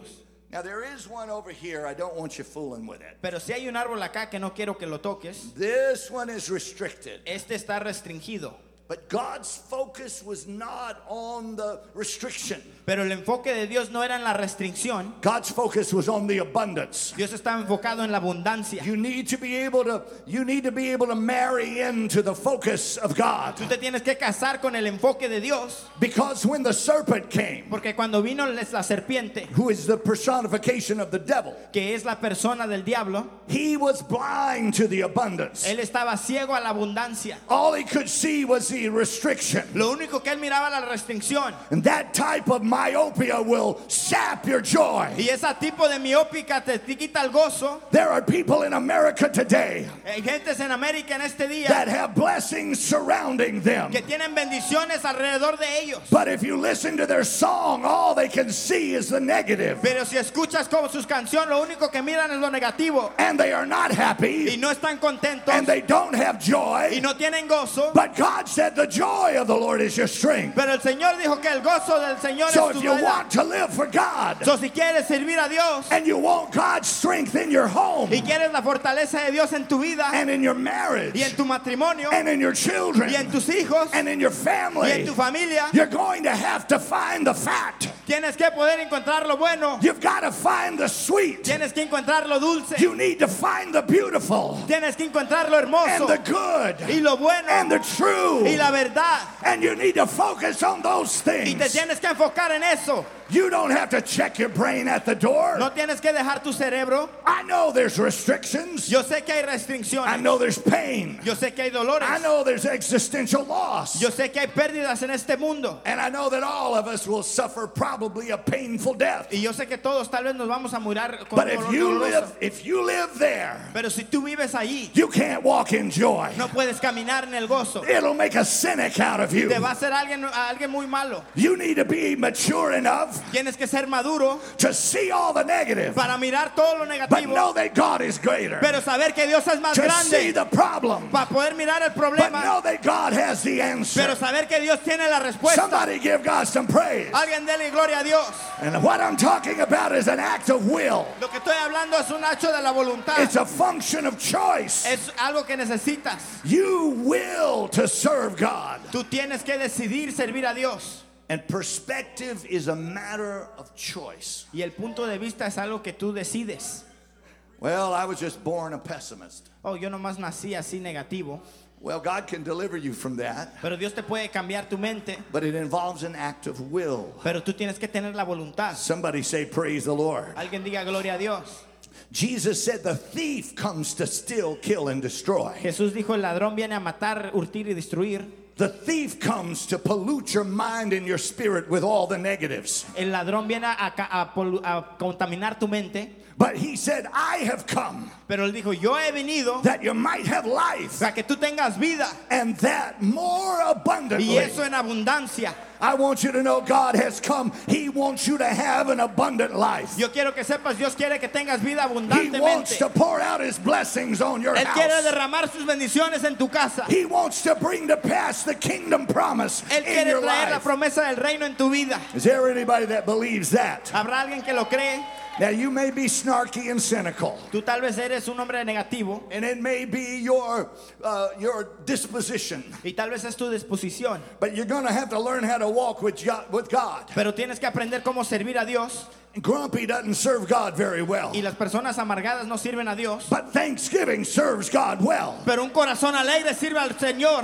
Now there is one over here. I don't want you fooling with it. Pero si hay un árbol acá que no quiero que lo toques, This one is restricted. este está restringido. But God's focus was not on the restriction. Pero el enfoque de Dios no era en la restricción. God's focus was on the abundance. Dios estaba enfocado en la abundancia. You need to be able to you need to be able to marry into the focus of God. Tú te tienes que casar con el enfoque de Dios. Because when the serpent came, Porque cuando vino la serpiente, who is the personification of the devil, que es la persona del diablo, he was blind to the abundance. él estaba ciego a la abundancia. All he could see was the restriction. Lo único que él miraba era la restricción. And that type of myopia will sap your joy. Y ese tipo de miópica te te quita el gozo. There are people in America today Hay gentes en América en este día that have blessings surrounding them. que tienen bendiciones alrededor de ellos. But if you listen to their song, all they can see is the negative. Pero si escuchas como sus canciones, lo único que miran es lo negativo. And they are not Y happy. no están contentos. And they don't have Y joy. no tienen gozo. But God said the joy of the Lord is your strength. Pero el Señor dijo que el gozo del Señor So es tu if you vida. want to live for God So, si quieres servir a Dios and you want God's strength in your home y quieres la fortaleza de Dios en tu vida and in your y marriage en tu matrimonio and in your y children en tus hijos and in your y en family, tu familia, you're going to have to find the fat. tienes que poder encontrar lo bueno. You've got to find the sweet. Tienes que encontrar lo dulce. You need to find the beautiful Tienes que encontrar lo and hermoso the good y lo bueno and the true. y la verdad. And you need to focus on those Y te things. tienes que enfocar en eso. You don't have to check your brain at the door. No tienes que dejar tu cerebro. I know there's restrictions. Yo sé que hay I restricciones. know there's pain. Yo sé que hay dolores. I know there's existential loss. Yo sé que hay pérdidas en este mundo. And I know that all of us will suffer probably a painful death. Y yo sé que todos tal vez nos vamos a morir con But un if dolor you doloroso. live, if you live there, Pero si tú vives allí, you can't walk in joy. no puedes caminar en el gozo. It'll make a cynic out of you. Te va a hacer alguien, a alguien muy malo. You need to be mature enough Tienes que ser maduro to see all the negative, para mirar todo lo but negativo, know that God is greater. pero saber que Dios es más To see grande the problem, para poder mirar el but problema, know that God has the answer. pero saber que Dios tiene la respuesta. Somebody give God some praise. Alguien dele gloria a Dios. And what I'm talking about is an act of will. Lo que estoy hablando es un acto de la voluntad. It's a function of choice. Es algo que necesitas. You will to serve God. Tú tienes que decidir servir a Dios. And perspective is a matter of choice. Y el punto de vista es algo que tú decides. Well, I was just born a pessimist. Oh, yo nomás nací así negativo. Well, God can deliver you from that, Pero Dios te puede cambiar tu mente. but it involves an act of will. Pero tú tienes que tener la voluntad. Somebody say, praise the Lord. Alguien diga gloria a Dios. Jesus said the thief comes to steal, kill, and destroy. Jesús dijo, el ladrón viene a matar, hurtir y destruir. The thief comes to pollute your mind and your spirit with all the negatives. El ladrón viene a, ca- a polu- a contaminar tu mente. But he said, I have come Pero él dijo, yo he venido that you might have life para que tú tengas vida. and that more Y abundantly. eso en abundancia. I want you to know God has come. He wants you to have an abundant life. Yo quiero que sepas, Dios quiere que tengas vida He wants abundantemente. to pour out his blessings on your Él quiere house. derramar sus bendiciones en tu casa. He wants to bring to pass the kingdom promise Él in quiere your traer la life. promesa del reino en tu vida. Is there anybody that believes that? ¿Habrá alguien que lo cree? Now you may be snarky and cynical, Tú tal vez eres un hombre negativo and it may be your uh, your disposition, y tal vez es tu disposición. but you're going to have to learn how to walk with God, with God. Pero tienes que aprender cómo servir a Dios. Grumpy doesn't serve God very well, Y las personas amargadas no sirven a Dios. but Thanksgiving serves God well. Pero un corazón alegre sirve al Señor.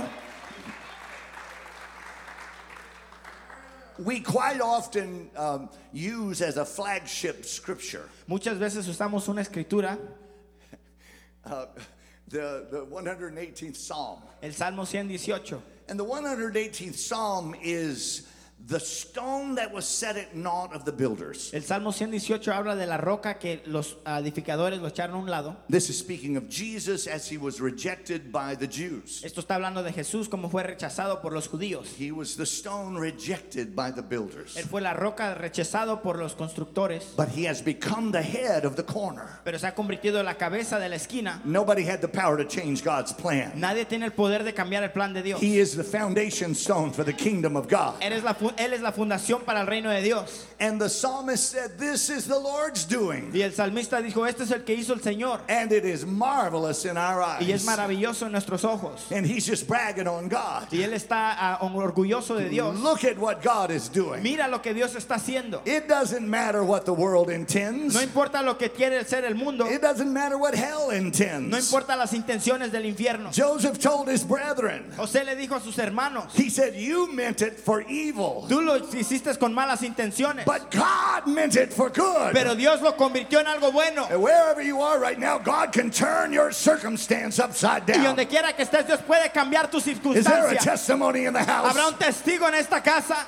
We quite often um, use as a flagship scripture Muchas veces usamos una escritura, uh, the, the one hundred eighteenth Psalm. el Salmo ciento dieciocho. And the one hundred eighteenth Psalm is the stone that was set at naught of the builders. El Salmo ciento dieciocho habla de la roca que los edificadores lo echaron a un lado. This is speaking of Jesus as he was rejected by the Jews. Esto está hablando de Jesús como fue rechazado por los judíos. He was the stone rejected by the builders. Él fue la roca rechazado por los constructores, But he has become the head of the corner. pero se ha convertido en la cabeza de la esquina. Nobody had the power to change God's plan. Nadie tiene el poder de cambiar el plan de Dios. He is the foundation stone for the kingdom of God. Eres la fu- Él es la fundación para el reino de Dios. And the psalmist said, this is the Lord's doing, Y el salmista dijo, este es el que hizo el Señor. and it is marvelous in our Y es eyes. maravilloso en nuestros ojos. And he's just bragging on God. Y él está ah, orgulloso de Dios. Look at what God is doing. Mira lo que Dios está haciendo. It doesn't matter what the world intends. No importa lo que quiere ser el mundo. It doesn't matter what hell intends. No importa las intenciones del infierno. Joseph told his brethren, José le dijo a sus hermanos, he said, you meant it for evil, tú lo hiciste con malas intenciones, but God meant it for good. pero Dios lo convirtió en algo bueno. And wherever you are right now, God can turn your circumstance upside Y down. donde quiera que estés, Dios puede cambiar tu Is there a circunstancia. testimony in the house? Habrá un testigo en esta casa.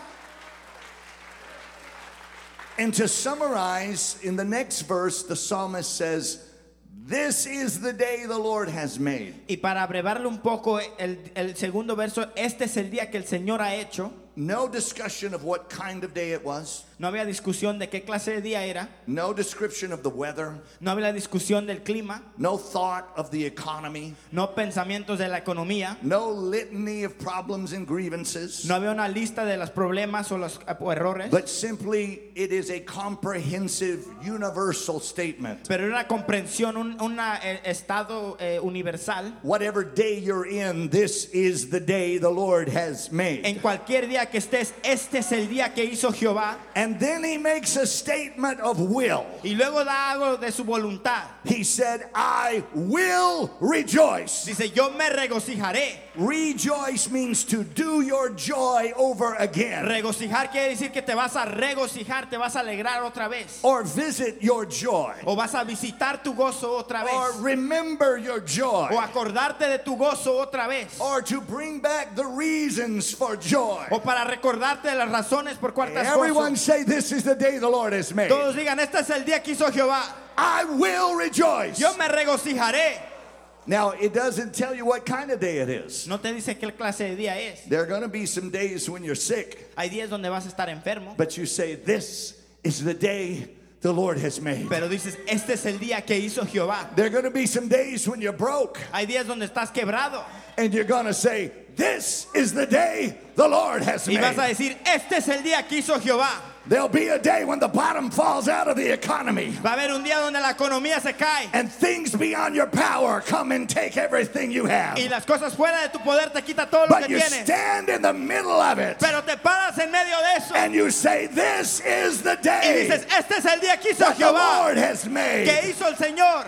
And to summarize, in the next verse, the psalmist says, this is the day the Lord has made. Y para abrevarle un poco el, el segundo verso, este es el día que el Señor ha hecho. No discussion of what kind of day it was. No había discusión de qué clase de día era. No description of the weather. No había discusión del clima. No thought of the economy. No pensamientos de la economía. No litany of problems and grievances. No había una lista de los problemas o los o errores. But simply, it is a comprehensive, universal statement. Pero era una comprensión, un una, eh, estado eh, universal. Whatever day you're in, this is the day the Lord has made. En cualquier día que estés, este es el día que hizo Jehová. And then he makes a statement of will. Y luego da algo de su voluntad. He said, I will rejoice. Dice, yo me regocijaré. Rejoice means to do your joy over again. Regocijar quiere decir que te vas a regocijar, te vas a alegrar otra vez. Or visit your joy. O vas a visitar tu gozo otra vez. Or remember your joy. O acordarte de tu gozo otra vez. Or to bring back the reasons for joy. O para recordarte de las razones por cuartas Everyone gozo. say, this is the day the Lord has made. Todos digan, este es el día que hizo Jehová. I will rejoice. Yo me regocijaré. Now, it doesn't tell you what kind of day it is. No te dice qué clase de día es. There are going to be some days when you're sick, Hay días donde vas a estar enfermo. but you say, this is the day the Lord has made. Pero dices, este es el día que hizo Jehová. There are going to be some days when you're broke, Hay días donde estás quebrado. and you're going to say, this is the day the Lord has Y vas a made. decir, este es el día que hizo Jehová. There'll be a day when the bottom falls out of the economy, Va a haber un día donde la economía se cae. and things beyond your power come and take everything you have. Y las cosas fuera de tu poder te quita todo lo But que you tienes. stand in the middle of it, Pero te paras en medio de eso. and you say, this is the Y day dices, este es el día que hizo that the Jehová. Lord has made. Que hizo el Señor.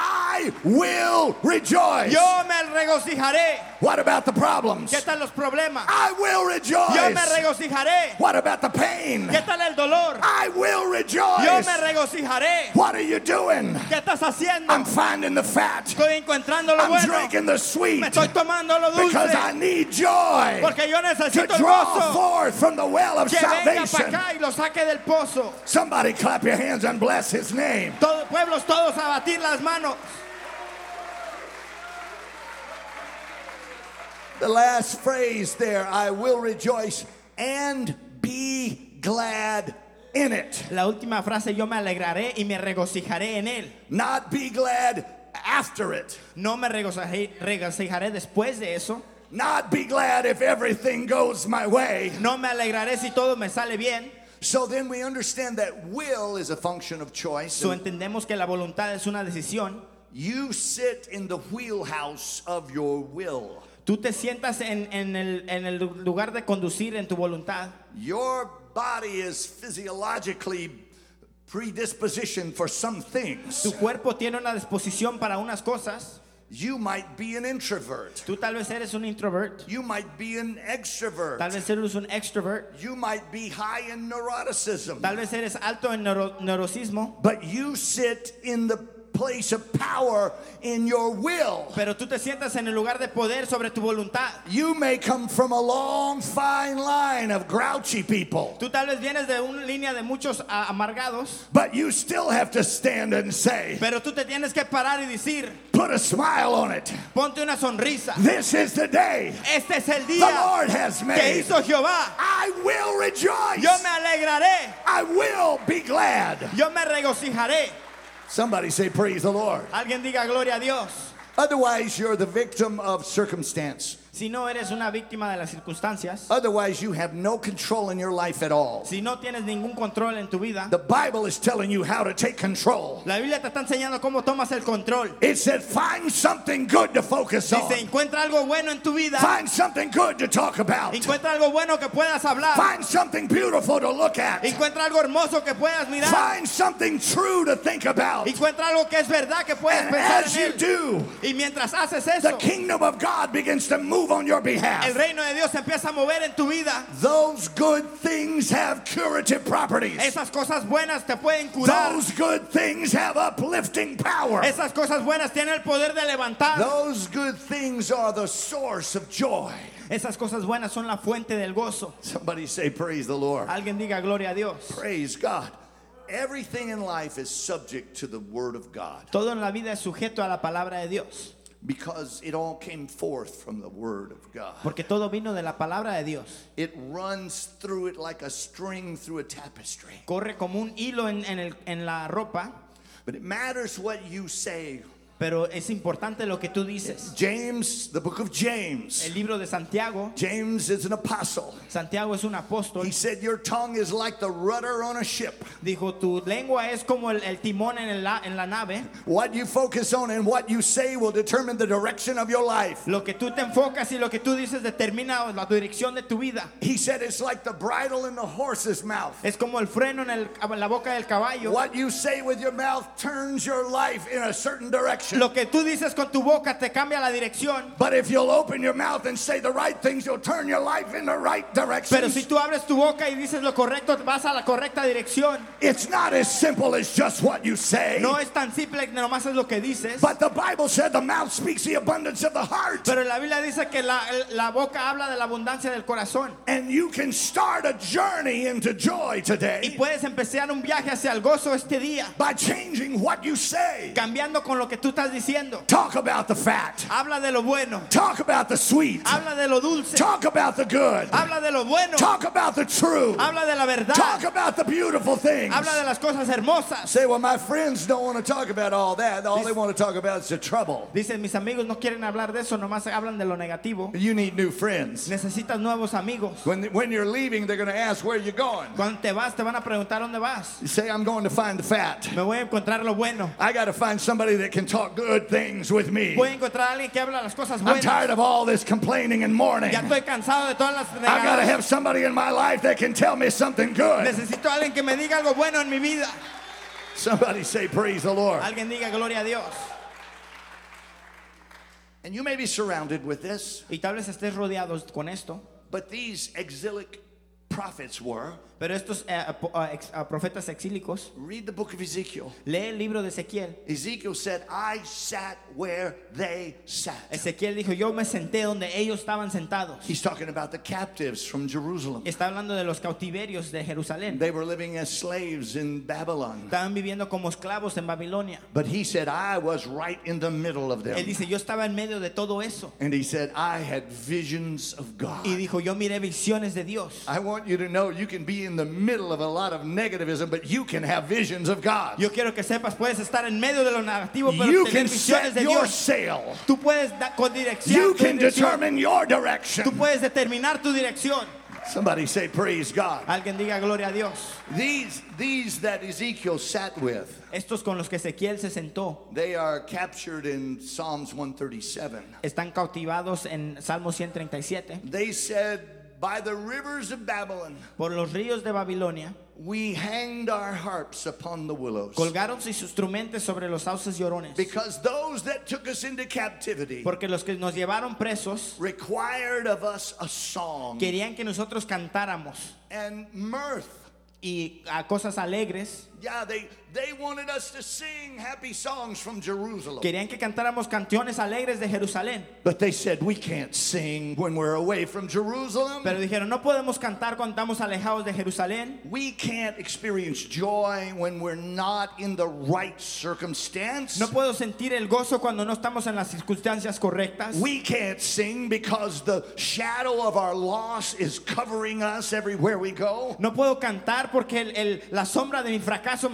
I will rejoice. Yo me regocijaré. What about the problems? ¿Qué tal los problemas? I will rejoice. Yo me regocijaré. What about the pain? ¿Qué tal el dolor? I will Yo rejoice. me regocijaré. What are you doing? ¿Qué estás haciendo? I'm finding the fat. Estoy encontrando lo I'm bueno. drinking the sweet Me estoy tomando lo because I dulce. need joy Porque yo to necesito el draw gozo. forth from the well of Que venga para salvation. acá y lo saque del pozo. Somebody clap your hands and bless his name. Todos pueblos, todos a batir las manos. The last phrase there, I will rejoice and be glad in it. La última frase, yo me alegraré y me regocijaré en él. Not be glad after it. No me regocijaré, regocijaré después de eso. Not be glad if everything goes my way. No me alegraré si todo me sale bien. So then we understand that will is a function of choice. So entendemos que la voluntad es una decisión. You sit in the wheelhouse of your will. Tú te sientas en, en, el, en el lugar de conducir en tu voluntad. Your body is physiologically predispositioned for some things. Tu cuerpo tiene una disposición para unas cosas. You might be an introvert. Tú tal vez eres un introvert. You might be an extrovert. Tal vez eres un extrovert. You might be high in neuroticism. Tal vez eres alto en neuro, neurosismo. But you sit in the place of power in your will. Pero tú te sientas en el lugar de poder sobre tu voluntad. You may come from a long, fine line of grouchy people, Tú tal vez vienes de una línea de muchos ah, amargados. but you still have to stand and say, Pero tú te tienes que parar y decir, put a smile on it. ponte una sonrisa. This is the day Este es el the día Lord has que made. hizo Jehová. I will rejoice. Yo me alegraré. I will be glad. Yo me regocijaré. Somebody say, praise the Lord. Alguien diga gloria a Dios. Otherwise, you're the victim of circumstance. Si no eres una víctima de las circunstancias, Otherwise, you have no control in your life at all. si no tienes ningún control en tu vida, The Bible is telling you how to take control. la Biblia te está enseñando cómo tomas el control. It said, find something good to focus on. Dice, encuentra algo bueno en tu vida, Find something good to talk about. encuentra algo bueno que puedas hablar, Find something beautiful to look at. encuentra algo hermoso que puedas mirar, Find something true to think about. encuentra algo que es verdad que puedes And pensar as en you él. do, Y mientras haces the eso, kingdom of God begins to move on your el behalf. reino de Dios se empieza a mover en tu vida. Those good things have curative properties. Esas cosas buenas te pueden curar. Those good things have uplifting power. Esas cosas buenas tienen el poder de levantar. Those good things are the source of joy. Esas cosas buenas son la fuente del gozo. Somebody say, praise the Lord. Alguien diga gloria a Dios. Praise God. Everything in life is subject to the word of God Todo en la vida es sujeto a la palabra de Dios, because it all came forth from the word of God. porque todo vino de la palabra de Dios. It runs through it like a string through a tapestry. Corre como un hilo en, en, el- en la ropa, But it matters what you say. pero es importante lo que tú dices. James, the book of James. El libro de Santiago, James is an apostle. Santiago es un apóstol. He said, your tongue is like the rudder on a ship. Dijo, tu lengua es como el, el timón en, el la- en la nave. What you focus on and what you say will determine the direction of your life. Lo que tú te enfocas y lo que tú dices determina la dirección de tu vida. He said it's like the bridle in the horse's mouth. Es como el freno en, el- en la boca del caballo. What you say with your mouth turns your life in a certain direction. Lo que tú dices con tu boca te cambia la dirección. But if you'll open your mouth and say the right things, you'll turn your life in the right direction. Pero si tú abres tu boca y dices lo correcto, vas a la correcta dirección. It's not as simple as just what you say. No es tan simple que nomás es lo que dices. But the Bible said the mouth speaks the abundance of the heart. Pero la Biblia dice que la, la boca habla de la abundancia del corazón. And you can start a journey into joy Y today puedes empezar un viaje hacia el gozo este día, by changing what you say. cambiando con lo que tú estás diciendo. Talk about the fat. Habla de lo bueno. Talk about the sweet. Habla de lo dulce. Talk about the good. Habla de lo bueno. Talk about the true. Habla de la verdad. Talk about the beautiful things. Habla de las cosas hermosas. Say, well, my friends don't want to talk about all that. All they want to talk about is the trouble. Dicen, mis amigos no quieren hablar de eso, nomás hablan de lo negativo. You need new friends. Necesitas nuevos amigos. When, when you're leaving, they're going to ask where you're going. Cuando te vas, te van a preguntar dónde vas. You say, I'm going to find the fat. Me voy a encontrar lo bueno. I got to find somebody that can talk good things with me. Voy a encontrar a alguien que habla las cosas I'm buenas. tired of all this complaining and mourning. Ya estoy cansado de todas las I've got to negativas. have somebody in my life that can tell me something good. Necesito a alguien que me diga algo bueno en mi vida. Somebody say, praise the Lord. Alguien diga gloria a Dios. And you may be surrounded with this, Y tal vez estés rodeados con esto. but these exilic prophets were. Pero estos eh, po- eh, ex- eh, profetas exílicos, Read the book of Ezekiel. lee el libro de Ezequiel. Ezekiel said, I sat where they sat. Ezequiel dijo, yo me senté donde ellos estaban sentados. He's talking about the captives from Jerusalem. Está hablando de los cautiverios de Jerusalén. They were living as slaves in Babylon. Estaban viviendo como esclavos en Babilonia. But he said, I was right in the middle of Él them. dice, yo estaba en medio de todo eso. And he said, I had visions of God. Y dijo, yo miré visiones de Dios. I want you to know you can be in the middle of a lot of negativism, but you can have visions of God. Yo quiero que sepas, puedes estar en medio de lo negativo, pero You tener can visiones set de your Dios. sail. Tú puedes dar con dirección. You tu can dirección. determine your Tú direction. puedes determinar tu dirección. Somebody say, praise God. Alguien diga gloria a Dios. These, these that Ezekiel sat with, Estos con los que Ezequiel se sentó they are captured in Psalms one thirty-seven. están cautivados en Salmo ciento treinta y siete. They said, by the rivers of Babylon, Por los ríos de Babilonia we hanged our harps upon the willows. colgaron sus instrumentos sobre los sauces llorones. Because those that took us into captivity Porque los que nos llevaron presos required of us a song querían que nosotros cantáramos and mirth. y a cosas alegres. Yeah, they, they wanted us to sing happy songs from Jerusalem. Querían que cantáramos canciones alegres de Jerusalén. But they said, we can't sing when we're away from Jerusalem. Pero dijeron, no podemos cantar cuando estamos alejados de Jerusalén. We can't experience joy when we're not in the right circumstance. No puedo sentir el gozo cuando no estamos en las circunstancias correctas. We can't sing because the shadow of our loss is covering us everywhere we go. No puedo cantar porque el- el- la sombra de mi fracaso me está siguiendo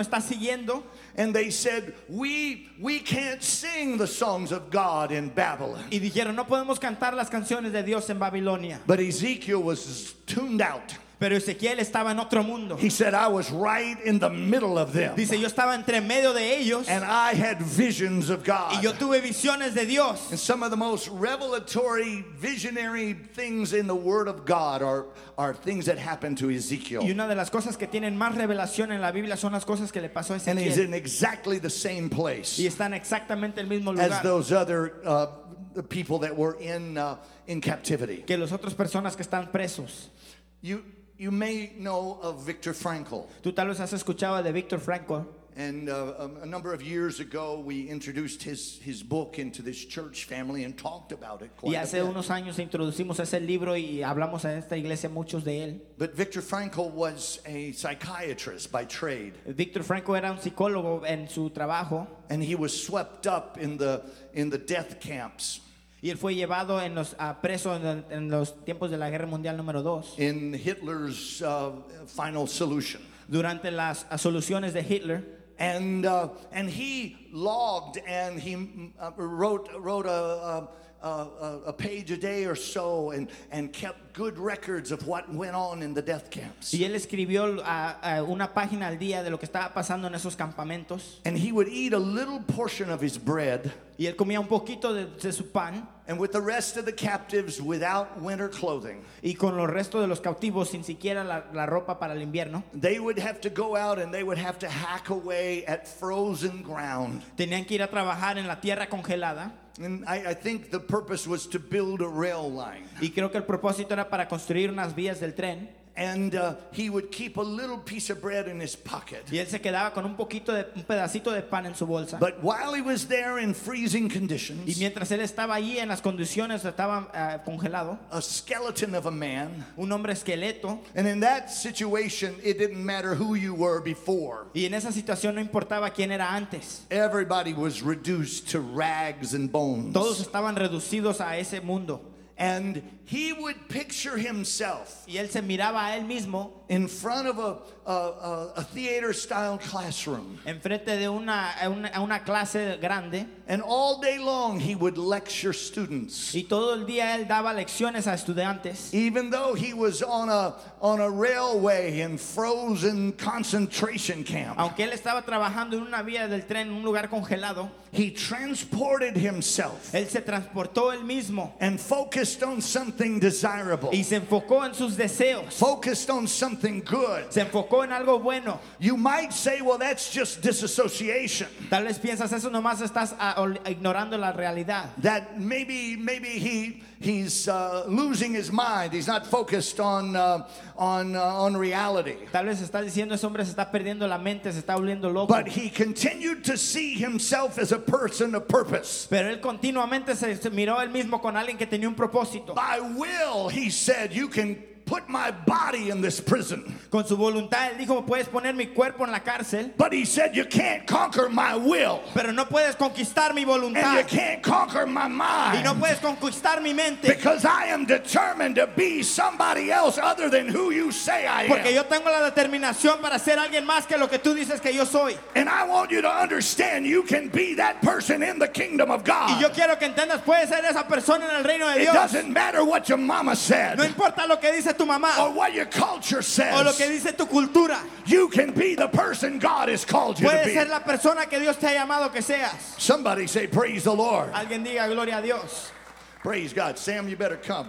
siguiendo. And they said, we, we can't sing the songs of God in Babylon. Y dijeron, no podemos cantar las canciones de Dios en Babilonia. But Ezekiel was tuned out. Pero Ezequiel estaba en otro mundo. He said, I was right in the middle of them. Dice, yo estaba entre medio de ellos. And I had visions of God. Y yo tuve visiones de Dios. And some of the most revelatory, visionary things in the Word of God are, are things that happened to Ezekiel. Y una de las cosas que tienen más revelación en la Biblia son las cosas que le pasó a And he's Ezequiel. in exactly the same place Y están exactamente en el mismo as lugar those other uh, the people that were in, uh, in captivity. que las otras personas que están presos. You, you may know of Viktor Frankl. Tú tal vez has escuchado de Viktor Frankl. And uh, um, a number of years ago, we introduced his, his book into this church family and talked about it quite Y a hace bit. unos años introducimos ese libro y hablamos en esta iglesia muchos de él. But Viktor Frankl was a psychiatrist by trade. Víctor Franco era un psicólogo en su trabajo And he was swept up in the, in the death camps y él fue llevado en los, a preso en, en los tiempos de la Guerra Mundial número dos. in Hitler's uh, final solution. Durante las soluciones de Hitler. And, uh, and he logged and he uh, wrote, wrote a, a, a, a page a day or so and, and kept good records of what went on in the death camps. Y él escribió a, a una página al día de lo que estaba pasando en esos campamentos. And he would eat a little portion of his bread, Y él comía un poquito de, de su pan. and with the rest of the captives without winter clothing, Y con los restos de los cautivos sin siquiera la, la ropa para el invierno. they would have to go out and they would have to hack away at frozen ground. Tenían que ir a trabajar en la tierra congelada. And I, I think the purpose was to build a rail line. Y creo que el propósito era para construir unas vías del tren. And uh, he would keep a little piece of bread in his pocket. Y él se quedaba con un poquito de un pedacito de pan en su bolsa. But while he was there in freezing Y conditions, mientras él estaba allí en las condiciones estaba uh, congelado, a skeleton of a man, un hombre esqueleto. and in that situation, it didn't matter who you were before. Y en esa situación no importaba quién era antes. Everybody was reduced to rags and bones. Todos estaban reducidos a ese mundo. And he would picture himself Y él se miraba a él mismo in front of a, a, a, a theater-style classroom. enfrente de una, a una, a una clase grande. And all day long, he would lecture students. Y todo el día él daba lecciones a estudiantes. Even though he was on a, on a railway in frozen concentration camp, Aunque él estaba trabajando en una vía del tren, en un lugar congelado, he transported himself él se transportó él mismo and focused on something desirable, y se enfocó en sus deseos. focused on something good. Se enfocó en algo bueno. You might say, well, that's just disassociation. Tal vez piensas eso, nomás estás ah, ol- ignorando la realidad. That maybe maybe he he's uh, losing his mind. He's not focused on uh, on uh, on reality. Tal vez estás diciendo, ese hombre se está perdiendo la mente, se está volviendo loco. But he continued to see himself as a person of purpose. Pero él continuamente se, se miró él mismo con alguien que tenía un propósito. By will, he said, you can put my body in this prison. Con su voluntad, él dijo, puedes poner mi cuerpo en la cárcel, But he said, you can't conquer my will. pero no puedes conquistar mi And you voluntad. can't conquer my Y no mind. puedes conquistar mi mente. Because I am determined to be somebody else other than who you say I Porque am. yo tengo la determinación para ser alguien más que lo que tú dices que yo soy. And I want you to understand you can be that person in the kingdom of Y yo God. quiero que entiendas, puedes ser esa persona en el reino de It Dios. doesn't matter what your mama said No importa lo que dice tu mamá or what your culture o lo que says. dice tu cultura. You can be the person God has called you to Puedes be. ser la persona que Dios te ha llamado que seas. Somebody say, praise the Lord. Alguien diga gloria a Dios. Praise God. Sam, you better come.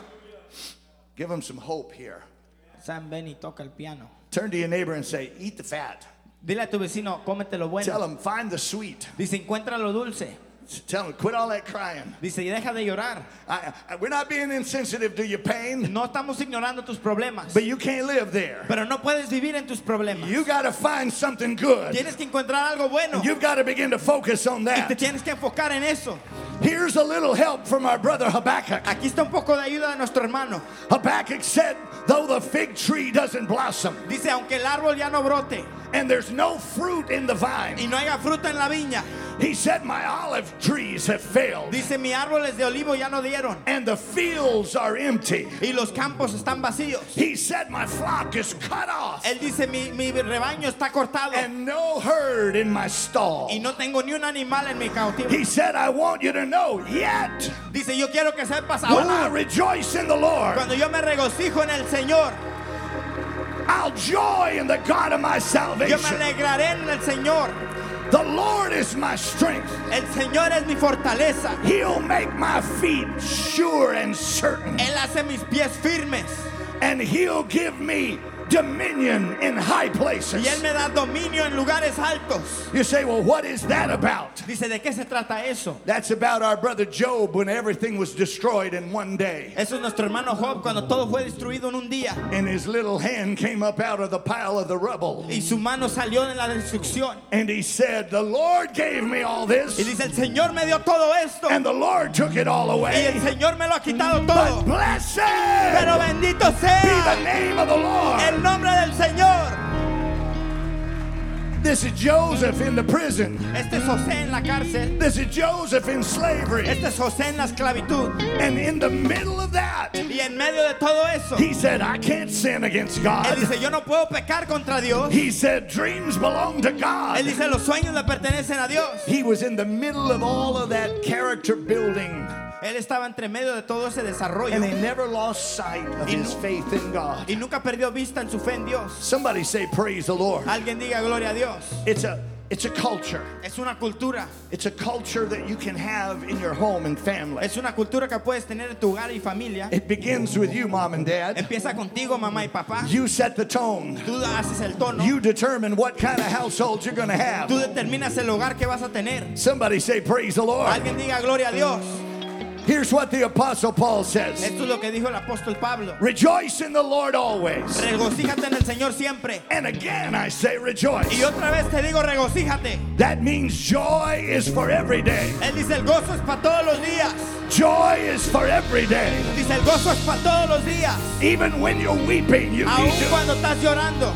Give him some hope here. Sam, ven y toca el piano. Turn to your neighbor and say, eat the fat. Dile a tu vecino, cómete lo Tell bueno. him, find the sweet. Dice, encuentra lo dulce. Tell him, quit all that crying. Dice, y deja de llorar. I, I, we're not being insensitive to your pain, No estamos ignorando tus problemas, but you can't live there. pero no puedes vivir en tus problemas. You got to find something good. Tienes que encontrar algo bueno You've got to begin to focus on y te that. tienes que enfocar en eso. Here's a little help from our brother Habakkuk. Aquí está un poco de ayuda de nuestro hermano. Habakkuk said, though the fig tree doesn't blossom Dice, aunque el árbol ya no brote and there's no fruit in the vine. y no haya fruta en la viña. He said, my olive trees have failed, Dice, mis árboles de olivo ya no dieron and the fields are empty. y los campos están vacíos. He said, my flock is cut off, Él dice, mi, mi rebaño está cortado and no herd in my stall. y no tengo ni un animal en mi cautivo. He said, I want you to know, yet Dice, yo quiero que sepas when I aún, rejoice in the Lord, cuando yo me regocijo en el Señor, I'll joy in the God of my yo me salvation. alegraré en el Señor. The Lord is my strength. El Señor es mi fortaleza. He'll make my feet sure and certain, Él hace mis pies firmes and He'll give me dominion in high y places. Él me da dominio en lugares altos. You say, well, what is that about? Dice, ¿de qué se trata eso? That's about our brother Job when everything was destroyed in one day. Eso es nuestro hermano Job cuando todo fue destruido en un día And his little hand came up out of the pile of the rubble. y su mano salió de la destrucción. And he said, the Lord gave me all Y this, dice, el Señor me dio todo esto and the Lord took it all y el away. Señor me lo ha quitado But todo. blessed Pero bendito be the sea name of the Lord. el nombre del Señor. This is Joseph in the prison. Este es José en la cárcel. This is Joseph in slavery. Este es José en la esclavitud. And in the middle of that, Y en medio de todo eso, he said, I can't sin against él God. dice, yo no puedo pecar contra Dios. He said, dreams belong to God. Él dice, los sueños le pertenecen a Dios. He was in the middle of all of that character building, Él estaba entre medio de todo ese desarrollo and he never lost sight of his faith in God. y nunca perdió vista en su fe en Dios. Somebody say, praise the Lord. Alguien diga gloria a Dios. It's a It's a culture. Es una cultura. It's a culture that you can have in your home and family. Es una cultura que puedes tener en tu hogar y familia. It begins with you, mom and dad. Empieza contigo, mamá y papá. You set the tone. Tú haces el tono. You determine what kind of household you're going to have. Tú determinas el hogar que vas a tener. Somebody say, praise the Lord. Alguien diga gloria a Dios. Here's what the Apostle Paul says. Esto es lo que dijo el apóstol Pablo. Rejoice in the Lord always. Regocíjate en el Señor siempre. And again I say rejoice. Y otra vez te digo regocíjate. That means joy is for every day. Él dice el gozo es para todos los días. Joy is for every day. Dice el gozo es para todos los días. Even when you're weeping, you Aún need to. cuando estás llorando.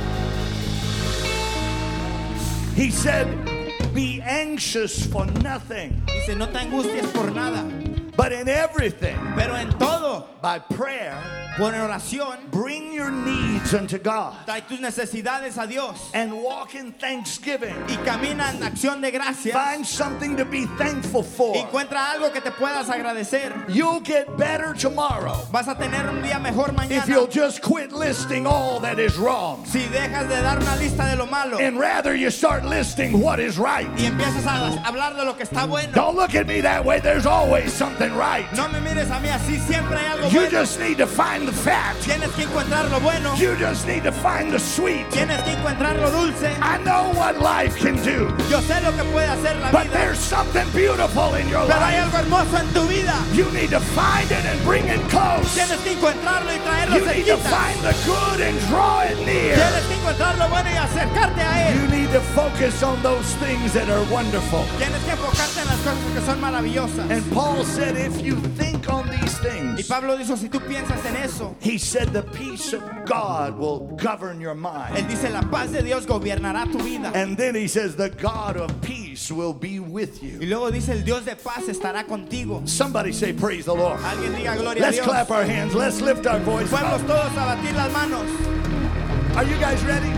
He said, be anxious for nothing, Dice no te angusties por nada. but in everything, Pero en todo, by prayer, por oración, bring your needs unto God trae tus necesidades a Dios. and walk in thanksgiving. Y camina en acción de gracias. Find something to be thankful for. Encuentra algo que te puedas agradecer. You'll get better tomorrow Vas a tener un día mejor if you'll mañana. just quit listing all that is wrong Si dejas de dar una lista de lo malo and rather you start listing what is right. y empiezas a hablar de lo que está bueno. Don't look at me that way. There's always something right. No me mires a mí así, siempre hay algo You bueno. just need to find the fat. Tienes que encontrar lo bueno. You just need to find the sweet. Tienes que encontrar lo dulce. I know what life can do, Yo sé lo que puede hacer la but vida, there's something beautiful in your pero hay life. algo hermoso en tu vida. You need to find it and bring it close. Tienes que encontrarlo y traerlo You need to cerquita. find the good and draw it near. Tienes que encontrar lo bueno y acercarte a You él. need to focus on those things that are wonderful. Tienes que enfocarte en las cosas que son maravillosas. And Paul said, if you think on these Y things, Pablo dijo, si tú piensas en eso, he said, the peace of God will govern your mind. él dice, la paz de Dios gobernará tu vida. And then he says, the God of peace will be with Y you. luego dice, el Dios de paz estará contigo. Somebody say, praise the Lord. Alguien diga gloria a Let's Dios. clap our hands. Let's lift our voice. Pueblos todos a batir las manos. Are you guys ready?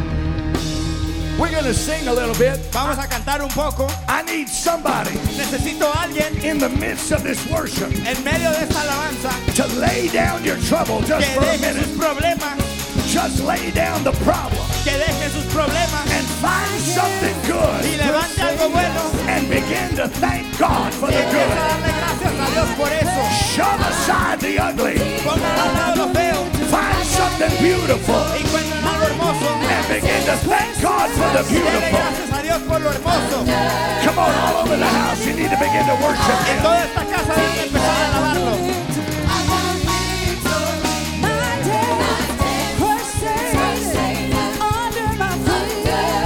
We're going to sing a little bit. Vamos a cantar un poco. I need somebody Necesito a alguien in the midst of this worship en medio de esta alabanza to lay down your trouble just que for a deje sus minute. problemas, Just lay down the problem que deje sus problemas and find something y good levante algo bueno and begin to thank God for y the empieza a good. darle gracias a Dios por eso. Shove aside the ugly. Pongan al lado lo feo, Find something beautiful encuentren algo hermoso and begin to thank God for the y denle beautiful. gracias a Dios por lo hermoso. Come on, all over the house, you need to begin to worship En Him. toda esta casa deben empezar a alabarlo.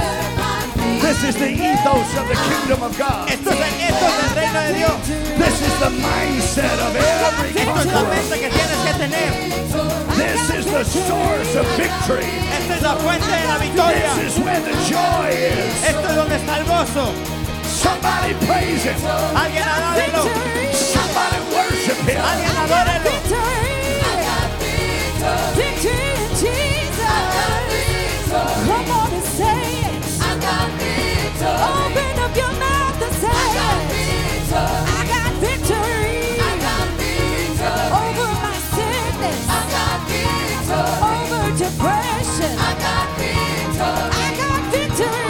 This is the ethos of the kingdom of God. Esto es, esto es el reino de Dios. This is the mindset of every Esto es la conqueror. mente que tienes que tener. This is the source of victory. Esta es la fuente de la victoria. This is where the joy is. Esto es donde está el gozo. Somebody praise him. Alguien alábelo. Somebody worship him. Alguien adórelo. Victory in Jesus. Come on and say it. Open up your mouth and say it. I got victory. Over my sickness. Over depression. I got victory.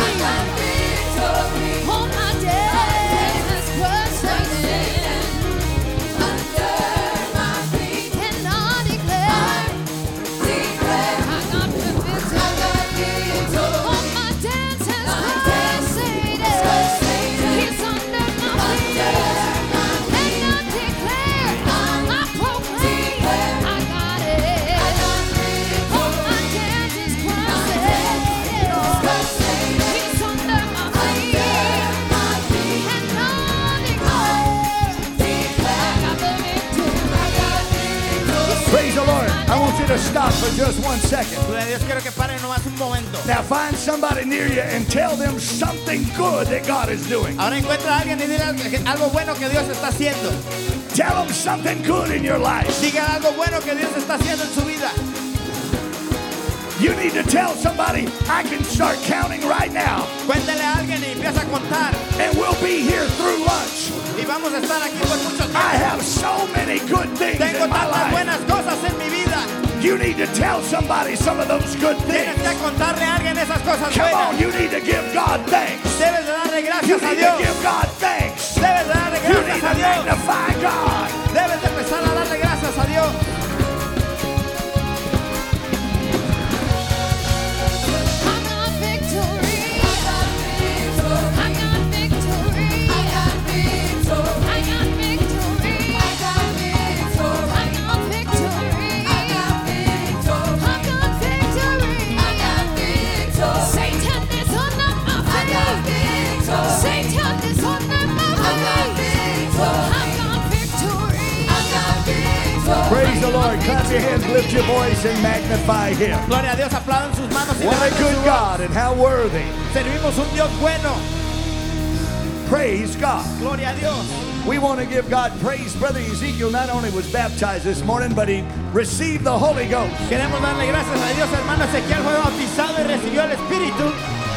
On my death frustrated. Under my feet. And I declare. I got the victory. On my dance has frustrated. He's under my feet. And I declare. I proclaim. I got it. On my dance is frustrated. He's under my feet. And I declare. I got the victory. Praise the Lord. I want you to stop for just one second. Gloria a Dios, quiero que paren nomás un momento. Now find somebody near you and tell them something good that God is doing. Ahora encuentra a alguien y dile algo- algo bueno que Dios está haciendo. Tell them something good in your life. Diga algo bueno que Dios está haciendo en su vida. You need to tell somebody, I can start counting right now, Cuéntale a alguien y empieza a contar. and we'll be here through lunch. Y vamos a estar aquí por mucho I tiempo. have so many good things Tengo in my tantas life. buenas cosas en mi vida. You need to tell somebody some of those good Tienes things. que contarle a alguien esas cosas Come buenas. on, you need to give God thanks. Debes de darle You gracias a need to Dios. give God thanks. Debes de darle You need gracias to a Dios. magnify God. Debes de empezar a darle gracias a Dios. I got victory. I got victory. I got victory. I got victory. I got victory. I got victory. I got victory. I got victory. Satan is under my feet. Satan is under my feet. I got victory. I got victory. Praise the Lord. Clap your hands, lift your voice, and magnify Him. Gloria a Dios, aplaudan sus manos y What a levanten good su voz. God and how worthy. Servimos un Dios bueno. Praise God. Gloria a Dios. We want to give God praise. Brother Ezekiel not only was baptized this morning, but he received the Holy Ghost. Queremos darle gracias a Dios, hermano Ezequiel fue bautizado y recibió el Espíritu.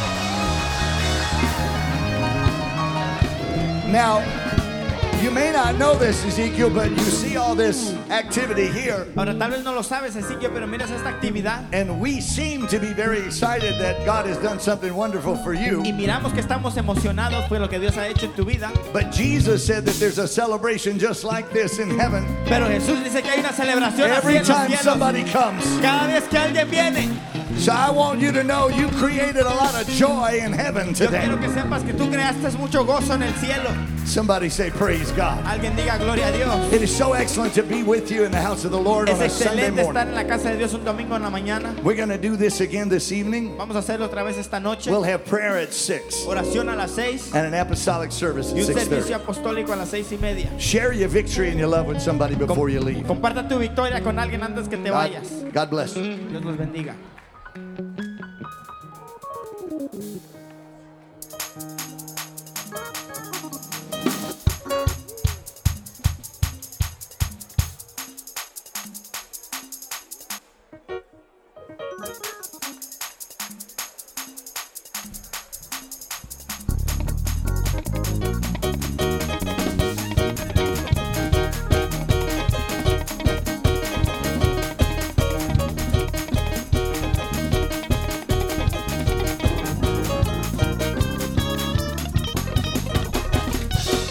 Now, you may not know this, Ezekiel, but you see all this activity here. Ahora tal vez no lo sabes, Ezequiel, pero miras esta actividad And we seem to be very excited that God has done something wonderful for you. y miramos que estamos emocionados por lo que Dios ha hecho en tu vida. But Jesus said that there's a celebration just like this in heaven. Pero Jesús dice que hay una celebración así Every en los time cielos somebody comes. cada vez que alguien viene. So I want you to know you created a lot of joy in heaven Yo today. quiero que sepas que tú creaste mucho gozo en el cielo. Somebody say, praise God. Alguien diga gloria a Dios. It is so excellent to be with you in the house of the Lord Es on a Sunday excelente estar morning. en la casa de Dios un domingo en la mañana. We're going to do this again this evening. Vamos a hacerlo otra vez esta noche. We'll have prayer at six Oración a las seis and an apostolic service y at un six servicio thirty. apostólico a las seis y media. Share your victory and your love with somebody before you leave. Comparta tu victoria con alguien antes que te God, vayas. God bless. Dios los bendiga.